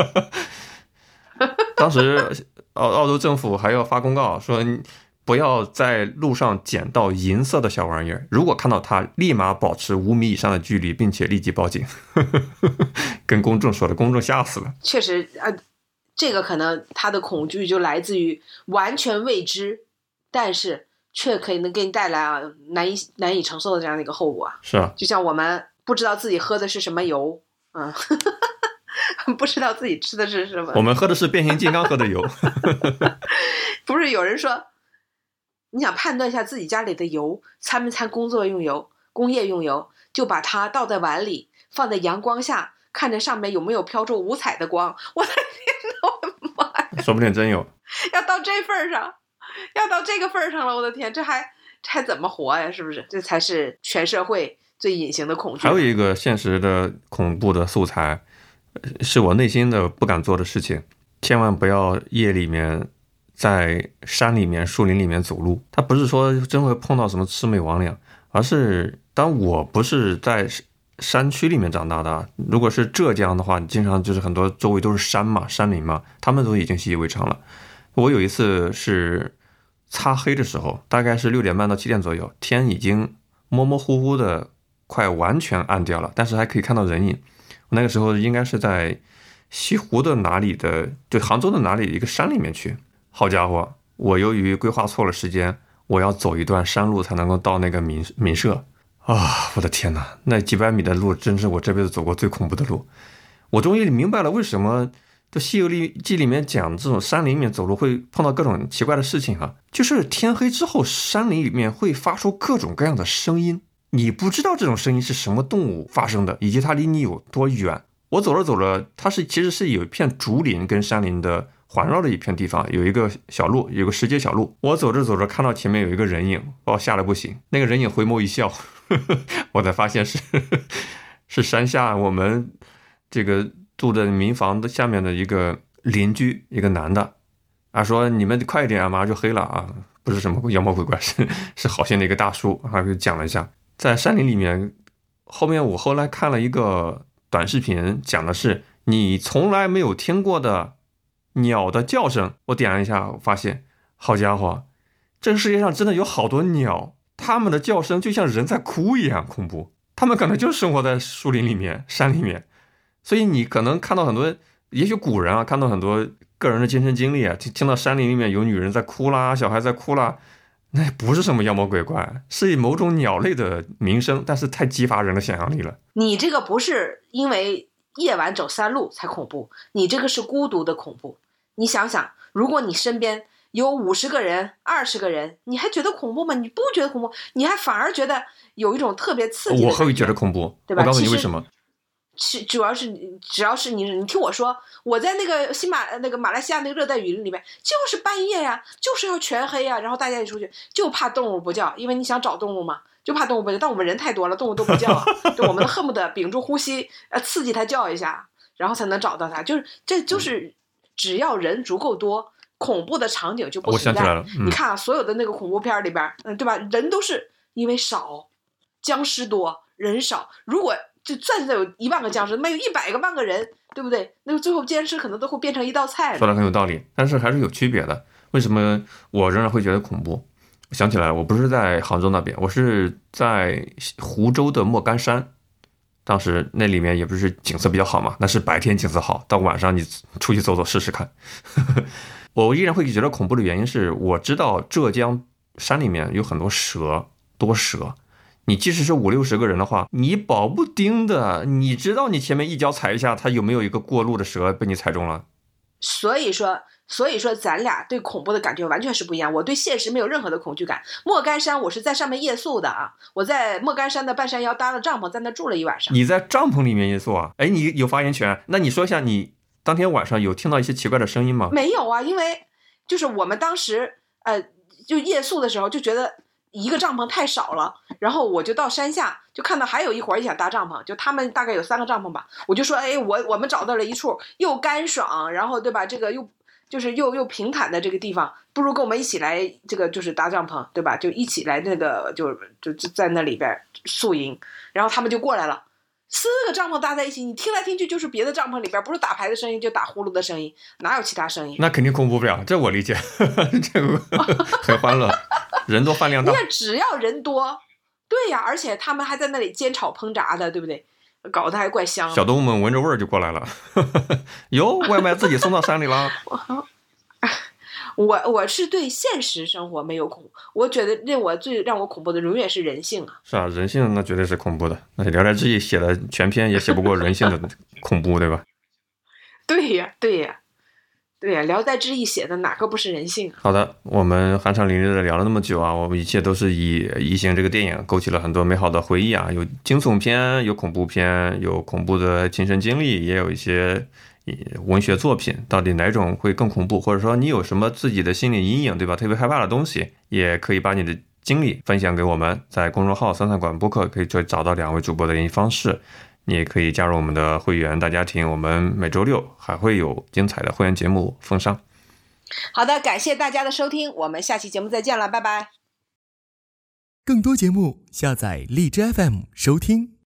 当时澳洲政府还要发公告说，不要在路上捡到银色的小玩意儿，如果看到它，立马保持5米以上的距离，并且立即报警。跟公众说的，公众吓死了。 确实这个可能他的恐惧就来自于完全未知，但是却可以能给你带来难以承受的这样的一个后果。 是啊， 就像我们不知道自己喝的是什么油，不知道自己吃的是什么。 我们喝的是变形金刚喝的油。 不是有人说，你想判断一下自己家里的油掺不掺工作用油、工业用油，就把它倒在碗里，放在阳光下，看着上面有没有飘出五彩的光。我的天哪，我的妈呀！ 说不定真有。 要到这份上，要到这个份上了，我的天，这还怎么活呀？是不是？这才是全社会最隐形的恐惧。 还有一个现实的恐怖的素材，是我内心的不敢做的事情，千万不要夜里面在山里面、树林里面走路。它不是说真会碰到什么魑魅魍魉，而是当我不是在山区里面长大的，如果是浙江的话，你经常就是很多周围都是山嘛、山林嘛，他们都已经习以为常了。我有一次是擦黑的时候，大概是6点半到7点左右，天已经模模糊糊的快完全暗掉了，但是还可以看到人影。我那个时候应该是在西湖的哪里的，就杭州的哪里一个山里面去。好家伙，我由于规划错了时间，我要走一段山路才能够到那个民舍啊！我的天哪，那几百米的路真是我这辈子走过最恐怖的路。我终于明白了为什么就《西游记》里面讲这种山林里面走路会碰到各种奇怪的事情啊，就是天黑之后，山林里面会发出各种各样的声音，你不知道这种声音是什么动物发生的，以及它离你有多远。我走着走着，它其实是有一片竹林跟山林的环绕的一片地方，有一个小路，有个石阶小路。我走着走着看到前面有一个人影，把我吓得不行。那个人影回眸一笑，我才发现是山下我们这个住的民房的下面的一个邻居，一个男的啊，说你们快一点啊，马上就黑了啊，不是什么妖魔鬼怪，是好心的一个大叔啊，就讲了一下，在山林里面。我后来看了一个短视频，讲的是你从来没有听过的鸟的叫声。我点了一下，我发现好家伙，这个世界上真的有好多鸟，它们的叫声就像人在哭一样恐怖。它们可能就生活在树林里面、山里面，所以你可能看到很多，也许古人啊看到很多个人的亲身经历啊，听到山林里面有女人在哭啦，小孩在哭啦，那不是什么妖魔鬼怪，是某种鸟类的鸣声，但是太激发人的想象力了。 你这个不是因为夜晚走山路才恐怖，你这个是孤独的恐怖。你想想，如果你身边有50个人、20个人，你还觉得恐怖吗？你不觉得恐怖，你还反而觉得有一种特别刺激的。 我会觉得恐怖，对吧？我告诉你为什么。 主要是只要是你听我说，我在那个马来西亚那个热带雨林里面，就是半夜呀，就是要全黑呀，然后大家一出去就怕动物不叫，因为你想找动物嘛，就怕动物不叫。但我们人太多了，动物都不叫啊，就我们恨不得屏住呼吸，刺激它叫一下，然后才能找到它。这就是只要人足够多，恐怖的场景就不存在。 我想起来了， 你看啊，所有的那个恐怖片里边，对吧？人都是因为少。 僵尸多人少，如果就算是有1万个僵尸，那有100万个人，对不对？那最后僵尸可能都会变成一道菜了。 说的很有道理，但是还是有区别的。为什么我仍然会觉得恐怖？我想起来了，我不是在杭州那边，我是在湖州的莫干山。当时那里面也不是景色比较好嘛，那是白天景色好，到晚上你出去走走试试看。我依然会觉得恐怖的原因是，我知道浙江山里面有很多蛇，多蛇。你即使是50-60个人的话，你保不丁的，你知道你前面一脚踩一下，它有没有一个过路的蛇被你踩中了？ 所以说咱俩对恐怖的感觉完全是不一样。我对现实没有任何的恐惧感。莫干山我是在上面夜宿的啊，我在莫干山的半山腰搭了帐篷，在那住了1晚上。 你在帐篷里面夜宿啊？哎，你有发言权。那你说一下，你当天晚上有听到一些奇怪的声音吗？ 没有啊，因为就是我们当时就夜宿的时候就觉得一个帐篷太少了，然后我就到山下就看到还有一伙也想搭帐篷，就他们大概有3个帐篷吧，我就说哎，我们找到了一处又干爽，然后对吧，这个又平坦的这个地方，不如跟我们一起来这个就是搭帐篷，对吧？就一起来那个就在那里边宿营，然后他们就过来了。4个帐篷搭在一起，你听来听去就是别的帐篷里边不是打牌的声音就打呼噜的声音，哪有其他声音？ 那肯定恐怖不了，这我理解。这个很欢乐，人多饭量大。 你看只要人多，对呀，而且他们还在那里煎炒烹炸的，对不对？搞得还怪香的。 小动物们闻着味儿就过来了。哟，外卖自己送到山里了。 我是对现实生活没有恐怖，我觉得最让我恐怖的永远是人性啊。 是啊，人性那绝对是恐怖的。那《聊斋志异》写的全篇也写不过人性的恐怖，对吧？ 对呀，《聊斋志异》写的哪个不是人性啊？ 好的，我们酣畅淋漓的聊了那么久啊，我们一切都是以异形这个电影勾起了很多美好的回忆啊，有惊悚片，有恐怖片，有恐怖的亲身经历，也有一些文学作品，到底哪种会更恐怖，或者说你有什么自己的心理阴影，对吧？特别害怕的东西，也可以把你的经历分享给我们，在公众号三餐馆播客可以找到2位主播的联系方式，你也可以加入我们的会员大家庭，我们每周6还会有精彩的会员节目奉上。 好的，感谢大家的收听，我们下期节目再见了，拜拜。 更多节目下载荔枝 FM 收听。